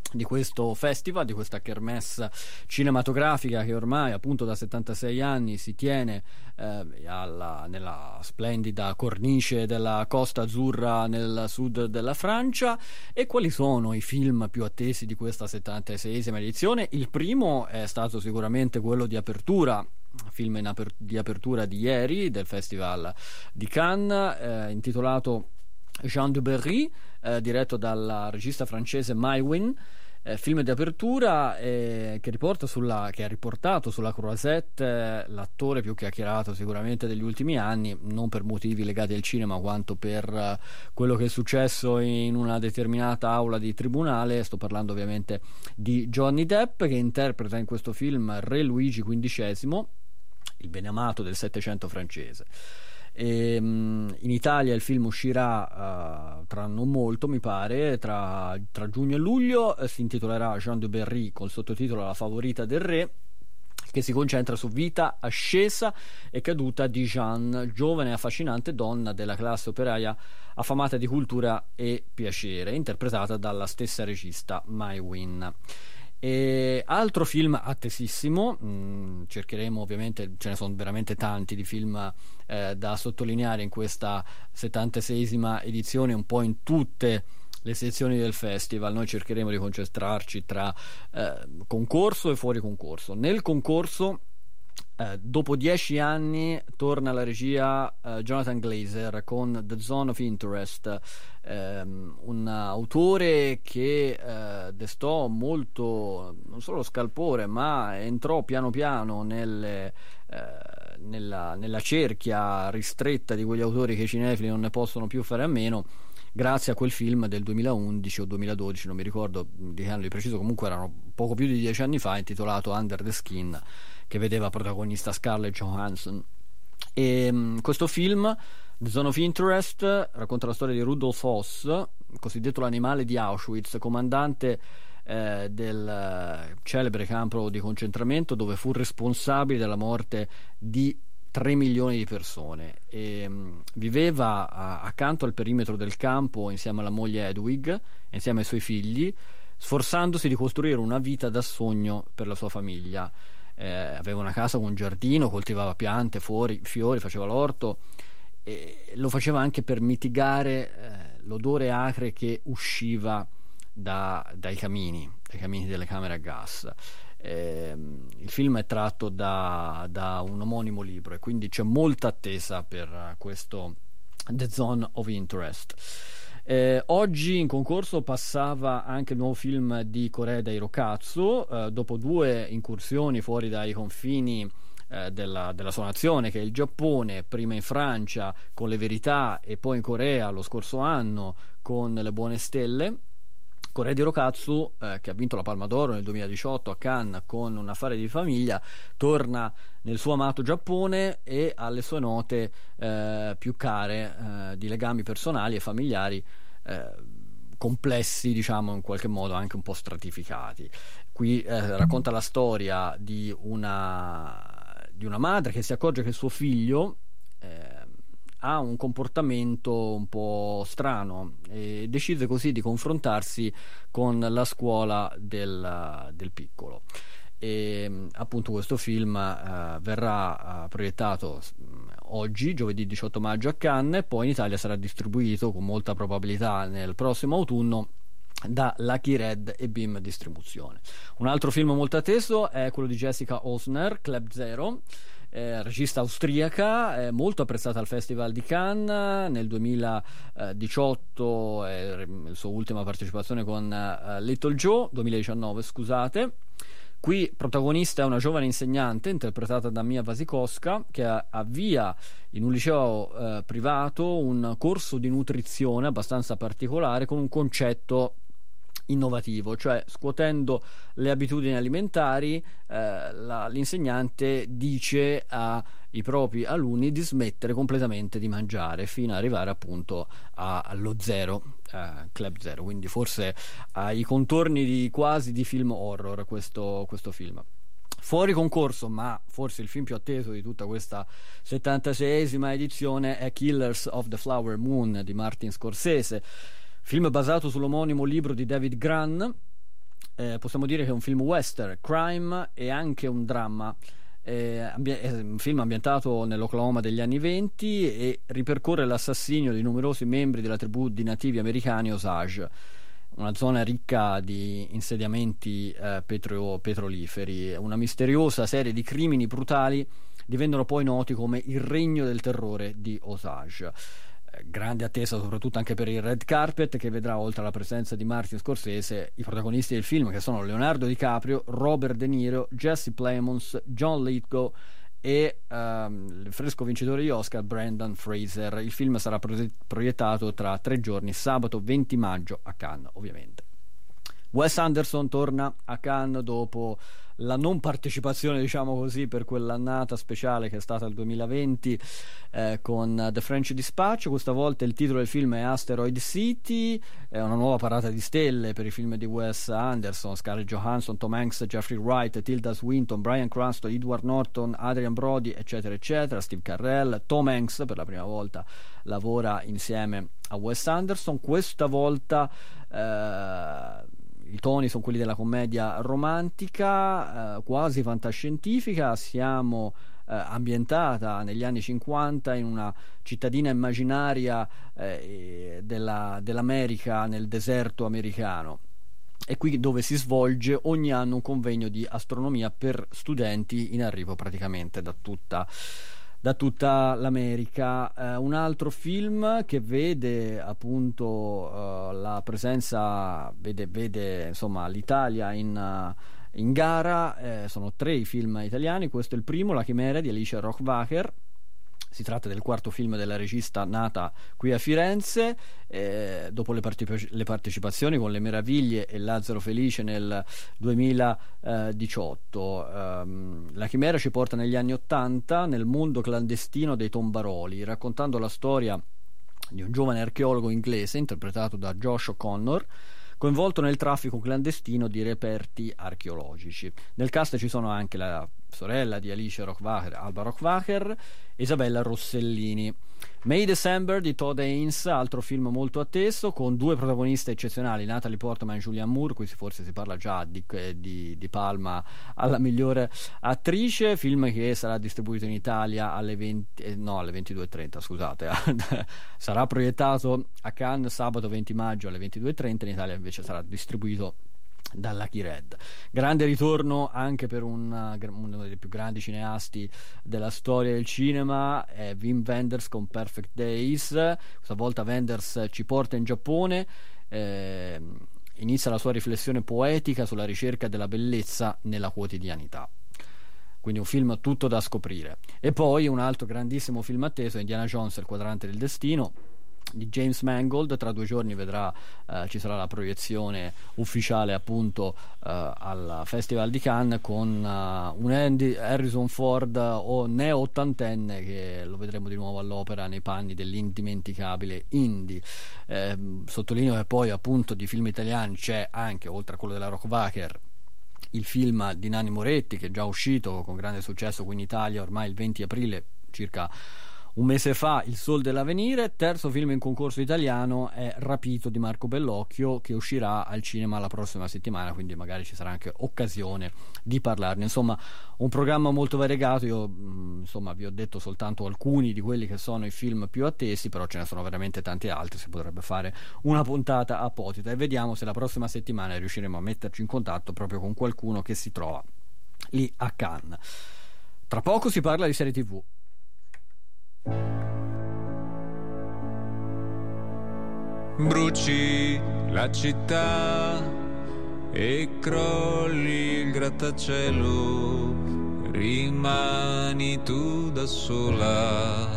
di questo festival, di questa kermesse cinematografica che ormai appunto da settantasei anni si tiene eh, alla, nella splendida cornice della Costa Azzurra nel sud della Francia. E quali sono i film più attesi di questa settantaseiesima edizione? Il primo è stato sicuramente quello di apertura, film in aper- di apertura di ieri del Festival di Cannes, eh, intitolato Jean de Berry, eh, diretto dal regista francese Maïwenn. Eh, film di apertura eh, che riporta sulla che ha riportato sulla Croisette eh, l'attore più chiacchierato sicuramente degli ultimi anni, non per motivi legati al cinema quanto per eh, quello che è successo in una determinata aula di tribunale. Sto parlando ovviamente di Johnny Depp, che interpreta in questo film Re Luigi quindicesimo, il beneamato del Settecento francese. E, um, in Italia il film uscirà uh, tra non molto, mi pare, tra, tra giugno e luglio. Eh, si intitolerà Jean de Berry, col sottotitolo La favorita del re, che si concentra su vita, ascesa e caduta di Jeanne, giovane e affascinante donna della classe operaia affamata di cultura e piacere, interpretata dalla stessa regista Maïwenn. E altro film attesissimo, mh, cercheremo ovviamente, ce ne sono veramente tanti di film eh, da sottolineare in questa settantaseiesima edizione, un po' in tutte le sezioni del festival. Noi cercheremo di concentrarci tra eh, concorso e fuori concorso. Nel concorso, eh, dopo dieci anni torna alla regia eh, Jonathan Glazer con The Zone of Interest, ehm, un autore che eh, destò molto, non solo scalpore, ma entrò piano piano nelle, eh, nella, nella cerchia ristretta di quegli autori che i cinefili non ne possono più fare a meno, grazie a quel film del duemilaundici o duemiladodici, non mi ricordo di che anno di preciso, comunque erano poco più di dieci anni fa, intitolato Under the Skin, che vedeva protagonista Scarlett Johansson. E um, questo film, The Zone of Interest, racconta la storia di Rudolf Höss, cosiddetto l'animale di Auschwitz, comandante eh, del celebre campo di concentramento dove fu responsabile della morte di tre milioni di persone. E, um, viveva a, accanto al perimetro del campo insieme alla moglie Hedwig, insieme ai suoi figli, sforzandosi di costruire una vita da sogno per la sua famiglia. Eh, aveva una casa con un giardino, coltivava piante, fuori, fiori, faceva l'orto, e lo faceva anche per mitigare eh, l'odore acre che usciva da, dai camini, dai camini delle camere a gas. Eh, il film è tratto da, da un omonimo libro e quindi c'è molta attesa per questo The Zone of Interest. Eh, oggi in concorso passava anche il nuovo film di Koreeda Hirokazu, eh, dopo due incursioni fuori dai confini eh, della, della sua nazione, che è il Giappone, prima in Francia con Le Verità e poi in Corea lo scorso anno con Le Buone Stelle. Koreeda Hirokazu, eh, che ha vinto la Palma d'Oro nel duemiladiciotto a Cannes con Un affare di famiglia, torna nel suo amato Giappone e alle sue note eh, più care eh, di legami personali e familiari eh, complessi, diciamo in qualche modo anche un po' stratificati. Qui eh, racconta la storia di una, di una madre che si accorge che il suo figlio eh, ha un comportamento un po' strano e decide così di confrontarsi con la scuola del, del piccolo. E appunto questo film uh, verrà uh, proiettato oggi, giovedì diciotto maggio a Cannes, e poi in Italia sarà distribuito con molta probabilità nel prossimo autunno da Lucky Red e Beam Distribuzione. Un altro film molto atteso è quello di Jessica Osner, Club Zero, Eh, regista austriaca, eh, molto apprezzata al Festival di Cannes. Nel duemiladiciotto è la sua ultima partecipazione con uh, Little Joe, duemiladiciannove scusate. Qui protagonista è una giovane insegnante interpretata da Mia Wasikowska, che avvia in un liceo eh, privato un corso di nutrizione abbastanza particolare con un concetto innovativo, cioè scuotendo le abitudini alimentari eh, la, l'insegnante dice ai propri alunni di smettere completamente di mangiare fino ad arrivare appunto a, allo zero, eh, Club Zero, quindi forse ha i contorni di quasi di film horror questo, questo film. Fuori concorso, ma forse il film più atteso di tutta questa settantaseiesima edizione, è Killers of the Flower Moon di Martin Scorsese, film basato sull'omonimo libro di David Grann, eh, possiamo dire che è un film western, crime e anche un dramma. È un film ambientato nell'Oklahoma degli anni venti e ripercorre l'assassinio di numerosi membri della tribù di nativi americani Osage, una zona ricca di insediamenti eh, petro- petroliferi. Una misteriosa serie di crimini brutali divennero poi noti come il regno del terrore di Osage. Grande attesa soprattutto anche per il red carpet, che vedrà, oltre alla presenza di Martin Scorsese, i protagonisti del film, che sono Leonardo DiCaprio, Robert De Niro, Jesse Plemons, John Lithgow e um, il fresco vincitore di Oscar Brendan Fraser. Il film sarà pro- proiettato tra tre giorni, sabato venti maggio a Cannes, ovviamente. Wes Anderson torna a Cannes dopo la non partecipazione, diciamo così, per quell'annata speciale che è stata il duemilaventi eh, con The French Dispatch. Questa volta il titolo del film è Asteroid City, è una nuova parata di stelle per i film di Wes Anderson. Scarlett Johansson, Tom Hanks, Jeffrey Wright, Tilda Swinton, Bryan Cranston, Edward Norton, Adrian Brody, eccetera eccetera, Steve Carell. Tom Hanks per la prima volta lavora insieme a Wes Anderson. Questa volta eh, i toni sono quelli della commedia romantica, eh, quasi fantascientifica. Siamo eh, ambientata negli anni cinquanta in una cittadina immaginaria eh, della, dell'America, nel deserto americano. È qui dove si svolge ogni anno un convegno di astronomia per studenti in arrivo praticamente da tutta da tutta l'America. Eh, un altro film che vede appunto uh, la presenza, vede, vede insomma l'Italia in, uh, in gara, eh, sono tre i film italiani. Questo è il primo, La Chimera di Alicia Rohrwacher. Si tratta del quarto film della regista nata qui a Firenze, eh, dopo le, partecipa- le partecipazioni con Le Meraviglie e Lazzaro Felice nel duemiladiciotto. Um, La Chimera ci porta negli anni ottanta nel mondo clandestino dei tombaroli, raccontando la storia di un giovane archeologo inglese interpretato da Josh O'Connor, coinvolto nel traffico clandestino di reperti archeologici. Nel cast ci sono anche la sorella di Alicia Rohrwacher, Alba Rohrwacher, Isabella Rossellini. May December di Todd Haynes, altro film molto atteso, con due protagoniste eccezionali, Natalie Portman e Julianne Moore. Qui forse si parla già di, di, di palma alla migliore attrice. Film che sarà distribuito in Italia alle venti, eh, no alle ventidue e trenta, scusate sarà proiettato a Cannes sabato venti maggio alle ventidue e trenta, in Italia invece sarà distribuito dalla Lucky Red. Grande ritorno anche per un, uno dei più grandi cineasti della storia del cinema, è Wim Wenders con Perfect Days. Questa volta Wenders ci porta in Giappone, eh, inizia la sua riflessione poetica sulla ricerca della bellezza nella quotidianità. Quindi un film tutto da scoprire. E poi un altro grandissimo film atteso è Indiana Jones e il quadrante del destino di James Mangold. Tra due giorni vedrà eh, ci sarà la proiezione ufficiale appunto eh, al Festival di Cannes con uh, un Andy Harrison Ford o neo ottantenne che lo vedremo di nuovo all'opera nei panni dell'indimenticabile Indy. Eh, sottolineo che poi appunto di film italiani c'è anche, oltre a quello della Rohrwacher, il film di Nanni Moretti, che è già uscito con grande successo qui in Italia ormai il venti aprile, circa un mese fa, Il Sol dell'Avvenire. Terzo film in concorso italiano è Rapito di Marco Bellocchio, che uscirà al cinema la prossima settimana, quindi magari ci sarà anche occasione di parlarne. Insomma, un programma molto variegato. Io insomma vi ho detto soltanto alcuni di quelli che sono i film più attesi, però ce ne sono veramente tanti altri, si potrebbe fare una puntata apposita, e vediamo se la prossima settimana riusciremo a metterci in contatto proprio con qualcuno che si trova lì a Cannes. Tra poco si parla di serie tv.
Bruci la città e crolli il grattacielo, rimani tu da sola,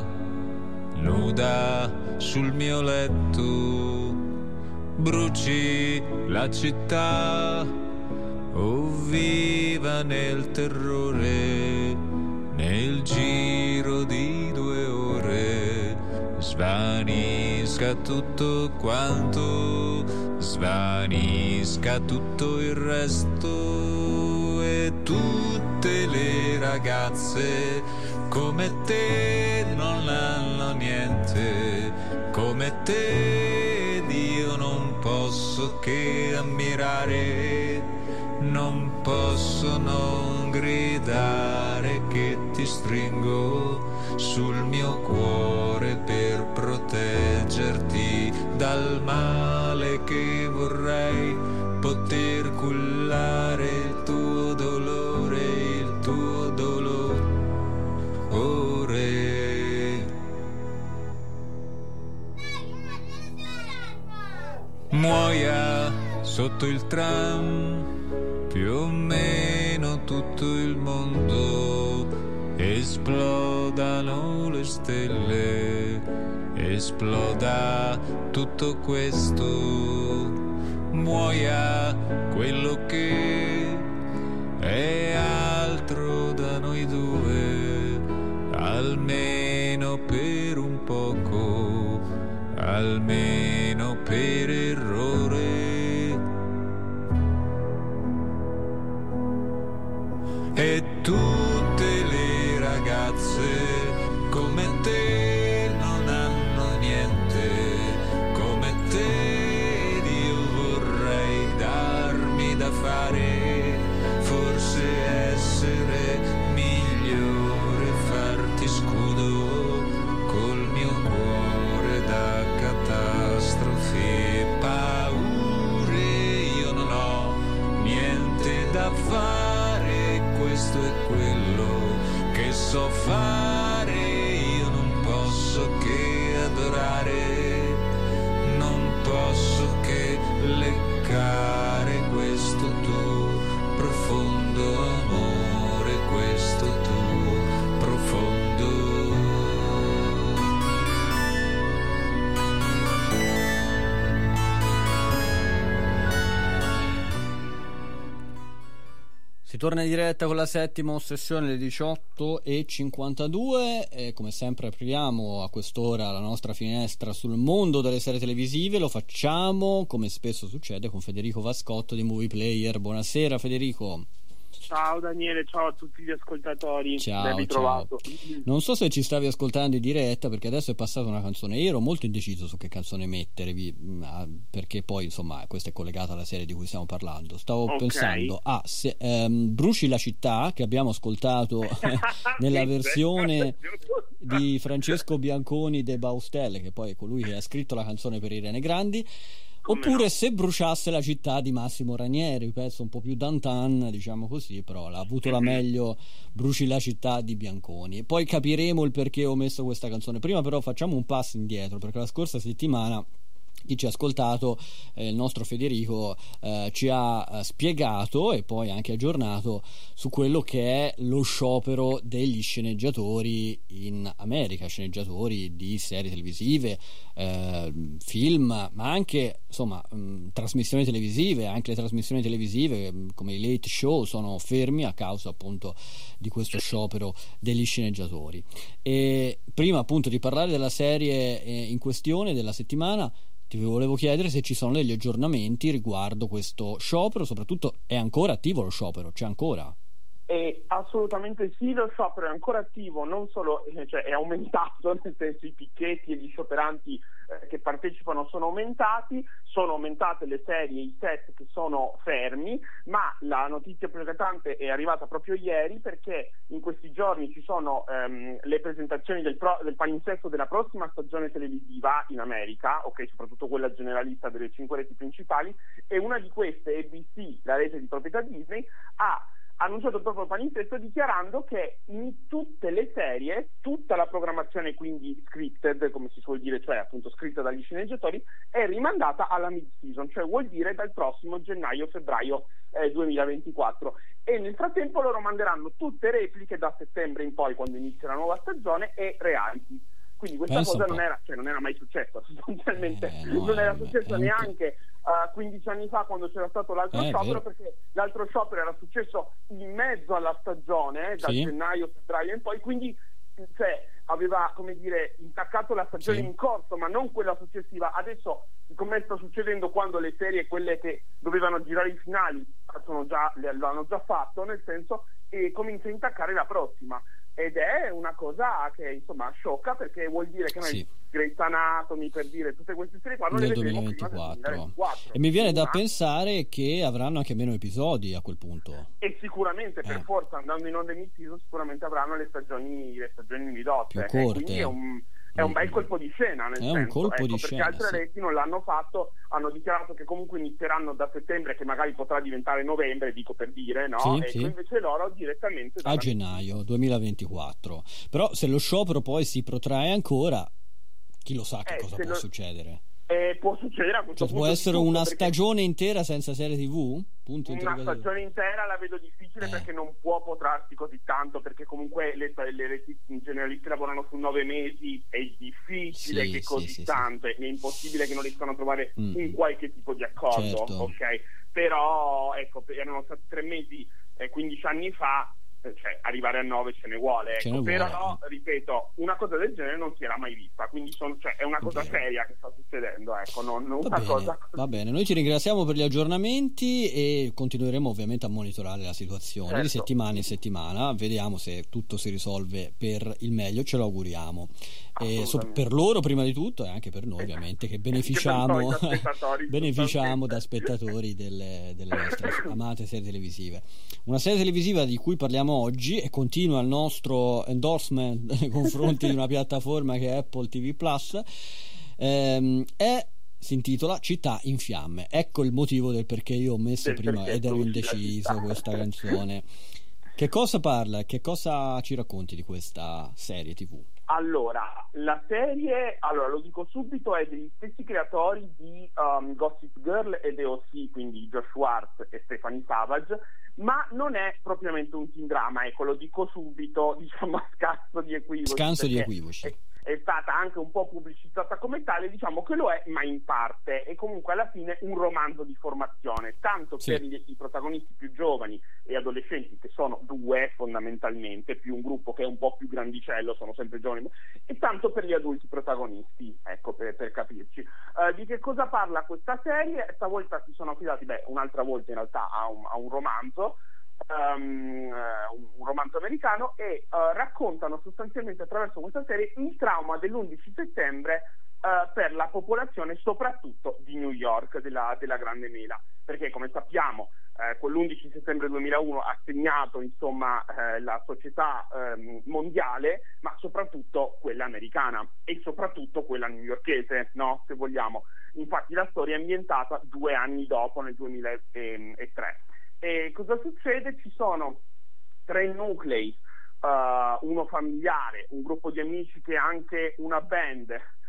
nuda sul mio letto. Bruci la città, oh viva nel terrore, nel giro di due ore svanisca tutto quanto, svanisca tutto il resto, e tutte le ragazze come te non hanno niente, come te io non posso che ammirare. posso non gridare che ti stringo sul mio cuore per proteggerti dal male che vorrei poter cullare il tuo dolore, il tuo dolore. Muoia sotto il tram più o meno tutto il mondo, esplodano le stelle, esploda tutto questo, muoia quello che è altro da noi due, almeno per un poco, almeno per errore. E tutte le ragazze come te non hanno niente, come te io vorrei darmi da fare, forse essere migliore, farti scudo col mio cuore da catastrofi e paure. Io non ho niente da fare, questo è quello che so fare, io non posso che adorare, non posso che leccare questo tuo profondo amore, questo tuo profondo.
Si torna in diretta con la settima ossessione alle diciotto e cinquantadue e come sempre apriamo a quest'ora la nostra finestra sul mondo delle serie televisive. Lo facciamo, come spesso succede, con Federico Vascotto di Movie Player. Buonasera Federico.
Ciao Daniele, ciao a tutti gli ascoltatori.
Ciao,
ben ritrovato.
Ciao. Non so se ci stavi ascoltando in diretta, perché adesso è passata una canzone. Io ero molto indeciso su che canzone mettere, perché poi insomma questa è collegata alla serie di cui stiamo parlando. Stavo okay. pensando a se, um, Bruci la città, che abbiamo ascoltato nella versione di Francesco Bianconi de Baustelle, che poi è colui che ha scritto la canzone per Irene Grandi. Come Oppure no? Se bruciasse la città di Massimo Ranieri, pezzo un po' più d'antan, diciamo così, però l'ha avuto la meglio Bruci la città di Bianconi. E poi capiremo il perché ho messo questa canzone. Prima però facciamo un passo indietro, perché la scorsa settimana chi ci ha ascoltato, eh, il nostro Federico eh, ci ha eh, spiegato e poi anche aggiornato su quello che è lo sciopero degli sceneggiatori in America, sceneggiatori di serie televisive, eh, film, ma anche insomma mh, trasmissioni televisive. Anche le trasmissioni televisive mh, come i late show sono fermi a causa appunto di questo sciopero degli sceneggiatori. E prima appunto di parlare della serie eh, in questione della settimana, ti volevo chiedere se ci sono degli aggiornamenti riguardo questo sciopero, soprattutto è ancora attivo lo sciopero, c'è ancora?
Eh, assolutamente sì, lo sciopero è ancora attivo, non solo, cioè è aumentato, nel senso i picchetti e gli scioperanti eh, che partecipano sono aumentati, sono aumentate le serie, i set che sono fermi, ma la notizia più eclatante è arrivata proprio ieri, perché in questi giorni ci sono ehm, le presentazioni del, pro, del palinsesto della prossima stagione televisiva in America, ok, soprattutto quella generalista delle cinque reti principali, e una di queste, A B C, la rete di proprietà Disney, ha annunciato proprio il palinsesto dichiarando che in tutte le serie, tutta la programmazione quindi scripted, come si suol dire, cioè appunto scritta dagli sceneggiatori, è rimandata alla mid-season, cioè vuol dire dal prossimo gennaio-febbraio eh, duemilaventiquattro, e nel frattempo loro manderanno tutte repliche da settembre in poi, quando inizia la nuova stagione, e reality. Quindi questa Penso cosa non era, cioè, non era mai successa, sostanzialmente eh, no, non era successo neanche uh, quindici anni fa, quando c'era stato l'altro eh, sciopero, perché l'altro sciopero era successo in mezzo alla stagione, da sì. gennaio, febbraio in poi, quindi cioè, aveva, come dire, intaccato la stagione sì. in corso, ma non quella successiva. Adesso, come sta succedendo quando le serie, quelle che dovevano girare i finali, sono già, l'hanno già fatto, nel senso, e comincia a intaccare la prossima. ed è una cosa che insomma sciocca, perché vuol dire che noi
sì.
Grey's Anatomy, per dire tutte queste serie qua non
nel
le vedremo
duemilaventiquattro.
prima del duemilaventiquattro.
E mi viene da
Ma...
pensare che avranno anche meno episodi a quel punto,
e sicuramente
eh.
per forza, andando in onda mid-season, sicuramente avranno le stagioni le stagioni ridotte,
più corte.
quindi è un è un bel colpo di scena, nel
è
senso,
un colpo
ecco,
di
perché
scena,
altre
sì.
reti non l'hanno fatto, hanno dichiarato che comunque inizieranno da settembre, che magari potrà diventare novembre, dico per dire, no?
Sì,
e
sì.
invece loro direttamente
a gennaio duemilaventiquattro. Però se lo sciopero poi si protrae ancora, chi lo sa che
eh,
cosa può
lo...
succedere.
Eh, può succedere a questo
cioè,
punto
può essere
tutto,
una
perché...
stagione intera senza serie tivù? Punto
una stagione intera la vedo difficile,
eh.
perché non può protrarsi così tanto, perché comunque le, le reti generaliste lavorano su nove mesi, è difficile
sì,
che
sì,
così
sì,
tanto sì. È impossibile che non riescano a trovare mm. un qualche tipo di accordo,
certo.
ok? Però ecco, erano stati tre mesi eh, quindici anni fa, cioè arrivare a nove ce ne vuole,
ce
ecco.
ne
Però
vuole.
ripeto, una cosa del genere non si era mai vista, quindi sono, cioè, è una cosa
Vero.
seria che sta succedendo, ecco, non, non
va,
una
bene,
cosa
va bene, noi ti ringraziamo per gli aggiornamenti e continueremo ovviamente a monitorare la situazione
certo.
di settimana in settimana, vediamo se tutto si risolve per il meglio, ce lo auguriamo, e so, per loro prima di tutto e anche per noi ovviamente, che beneficiamo beneficiamo da spettatori delle, delle nostre amate serie televisive. Una serie televisiva di cui parliamo oggi e continua il nostro endorsement nei confronti di una piattaforma che è Apple T V Plus, ehm, è, si intitola Città in fiamme. Ecco il motivo del perché io ho messo del prima ed ero indeciso questa canzone. Che cosa parla? Che cosa ci racconti di questa serie tivù?
Allora, la serie, allora lo dico subito, è degli stessi creatori di um, Gossip Girl e The O C, quindi Josh Schwartz e Stephanie Savage, ma non è propriamente un teen drama, ecco, lo dico subito, diciamo a scanso di equivoci.
Scanso di equivoci.
È, è stata anche un po' pubblicizzata come tale, diciamo che lo è, ma in parte, e comunque alla fine un romanzo di formazione, tanto sì. per gli, i protagonisti più giovani e adolescenti, che sono due fondamentalmente, più un gruppo che è un po' più grandicello, sono sempre giovani, e tanto per gli adulti protagonisti, ecco, per, per capirci. Uh, di che cosa parla questa serie? Stavolta si sono affidati, beh, un'altra volta in realtà a un, a un romanzo, um, uh, un romanzo americano, e uh, raccontano sostanzialmente attraverso questa serie il trauma dell'undici settembre uh, per la popolazione, soprattutto di New York, della, della Grande Mela, perché come sappiamo Eh, quell'undici settembre duemilauno ha segnato insomma eh, la società eh, mondiale, ma soprattutto quella americana e soprattutto quella newyorkese, no? Se vogliamo. Infatti la storia è ambientata due anni dopo, nel duemilatré. E cosa succede? Ci sono tre nuclei, uh, uno familiare, un gruppo di amici che è anche una band,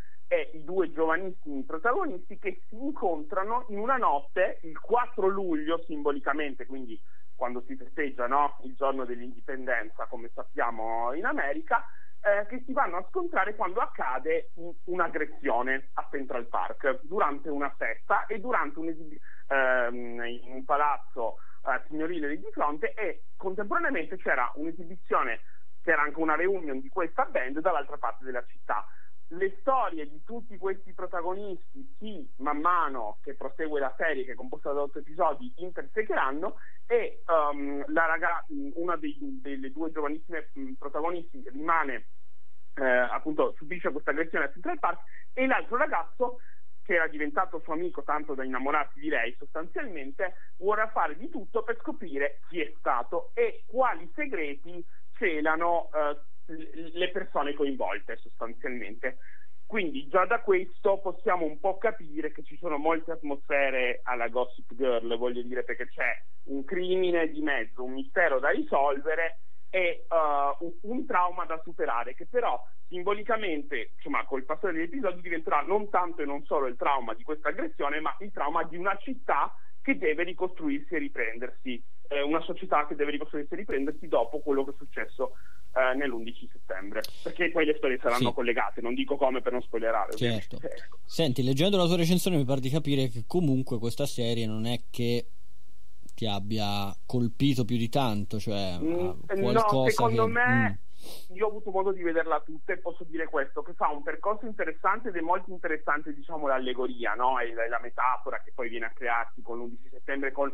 e i due giovanissimi protagonisti che si incontrano in una notte, il quattro luglio simbolicamente, quindi quando si festeggia, no? Il giorno dell'indipendenza, come sappiamo in America, eh, che si vanno a scontrare quando accade un'aggressione a Central Park durante una festa e durante un esib- ehm, in un palazzo eh, signorile lì di fronte, e contemporaneamente c'era un'esibizione, c'era anche una reunion di questa band dall'altra parte della città. Le storie di tutti questi protagonisti, sì, man mano che prosegue la serie, che è composta da otto episodi, intersecheranno, e um, la ragazza, una dei, delle due giovanissime mh, protagonisti rimane, eh, appunto, subisce questa aggressione a Central Park, e l'altro ragazzo, che era diventato suo amico tanto da innamorarsi di lei sostanzialmente, vuole fare di tutto per scoprire chi è stato e quali segreti celano eh, le persone coinvolte sostanzialmente. Quindi già da questo possiamo un po' capire che ci sono molte atmosfere alla Gossip Girl, voglio dire, perché c'è un crimine di mezzo, un mistero da risolvere e uh, un, un trauma da superare, che però simbolicamente, insomma, col passare degli episodi diventerà non tanto e non solo il trauma di questa aggressione, ma il trauma di una città che deve ricostruirsi e riprendersi, eh, una società che deve ricostruirsi e riprendersi dopo quello che è successo eh, nell'undici settembre, perché poi le storie saranno
sì.
collegate, non dico come per non spoilerare.
Certo.
Ecco.
Senti, leggendo la tua recensione mi pare di capire che comunque questa serie non è che ti abbia colpito più di tanto, cioè
mm,
qualcosa
no, secondo
che...
me
mm.
io ho avuto modo di vederla tutta e posso dire questo, che fa un percorso interessante ed è molto interessante, diciamo, l'allegoria, no? E la, la metafora che poi viene a crearsi con l'undici settembre, con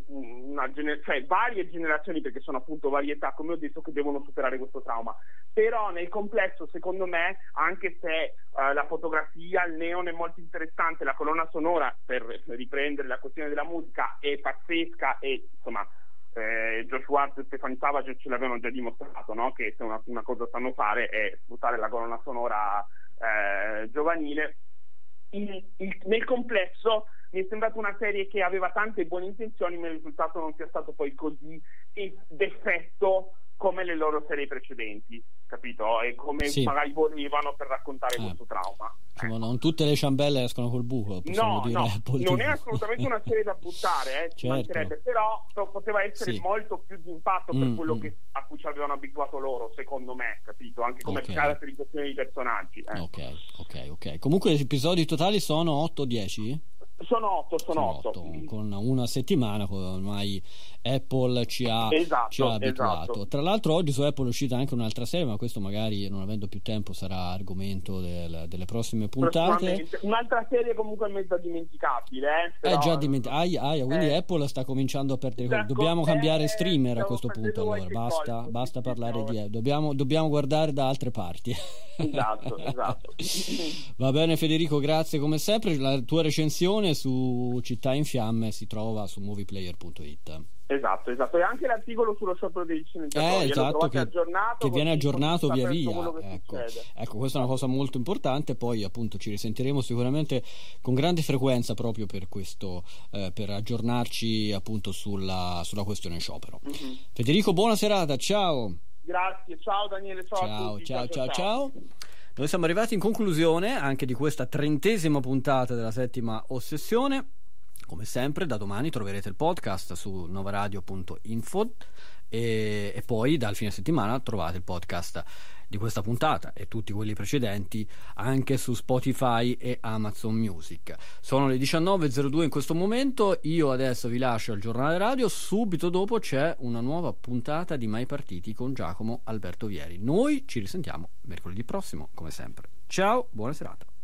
una gener- cioè varie generazioni, perché sono appunto varietà, come ho detto, che devono superare questo trauma. Però nel complesso, secondo me, anche se uh, la fotografia, il neon è molto interessante, la colonna sonora, per riprendere la questione della musica, è pazzesca e insomma eh, Josh Ward e Stefani Savage ce l'avevano già dimostrato, no? Che se una, una cosa sanno fare è sfruttare la colonna sonora eh, giovanile. Il, il, nel complesso mi è sembrata una serie che aveva tante buone intenzioni, ma il risultato non sia stato poi così d'effetto come le loro serie precedenti, capito? E come sì. magari volevano per raccontare eh. questo trauma.
Insomma, non tutte le ciambelle escono col buco, possiamo
no,
dire.
No, non è assolutamente una serie da buttare, eh,
certo.
mancherebbe, però poteva essere
sì.
molto più di impatto per
mm,
quello
mm.
che, a cui ci avevano abituato loro, secondo me, capito? Anche come okay. caratterizzazione dei personaggi. Eh.
Ok, ok, ok. Comunque gli episodi totali sono otto dieci?
Sono otto, sono otto.
Con una settimana, ormai Apple ci ha,
esatto,
ci ha abituato.
Esatto.
Tra l'altro oggi su Apple è uscita anche un'altra serie, ma questo magari, non avendo più tempo, sarà argomento del, delle prossime puntate.
Un'altra serie comunque mezza dimenticabile. Eh, però...
È già dimenticato. Aia, quindi eh. Apple sta cominciando a perdere. Ecco, dobbiamo cambiare streamer a questo punto. Allora, basta, colpo, basta sì, parlare sì, di dobbiamo, dobbiamo guardare da altre parti.
Esatto, esatto.
Va bene Federico, grazie come sempre. La tua recensione su Città in Fiamme si trova su movieplayer punto it.
Esatto, esatto, e anche l'articolo sullo sciopero dei sceneggiatori,
eh, esatto, che,
aggiornato,
che viene aggiornato via via. Ecco.
Succede.
ecco, questa è una cosa molto importante. Poi appunto ci risentiremo sicuramente con grande frequenza proprio per questo, eh, per aggiornarci appunto sulla, sulla questione sciopero. Mm-hmm. Federico, buona serata, ciao.
Grazie, ciao Daniele, ciao,
ciao
a tutti.
Ciao, ciao, ciao, ciao. Noi siamo arrivati in conclusione anche di questa trentesima puntata della settima ossessione. Come sempre, da domani troverete il podcast su novaradio punto info e, e poi dal fine settimana trovate il podcast di questa puntata e tutti quelli precedenti anche su Spotify e Amazon Music. Sono le diciannove e zero due in questo momento, io adesso vi lascio al giornale radio, subito dopo c'è una nuova puntata di Mai Partiti con Giacomo Alberto Vieri. Noi ci risentiamo mercoledì prossimo, come sempre. Ciao, buona serata.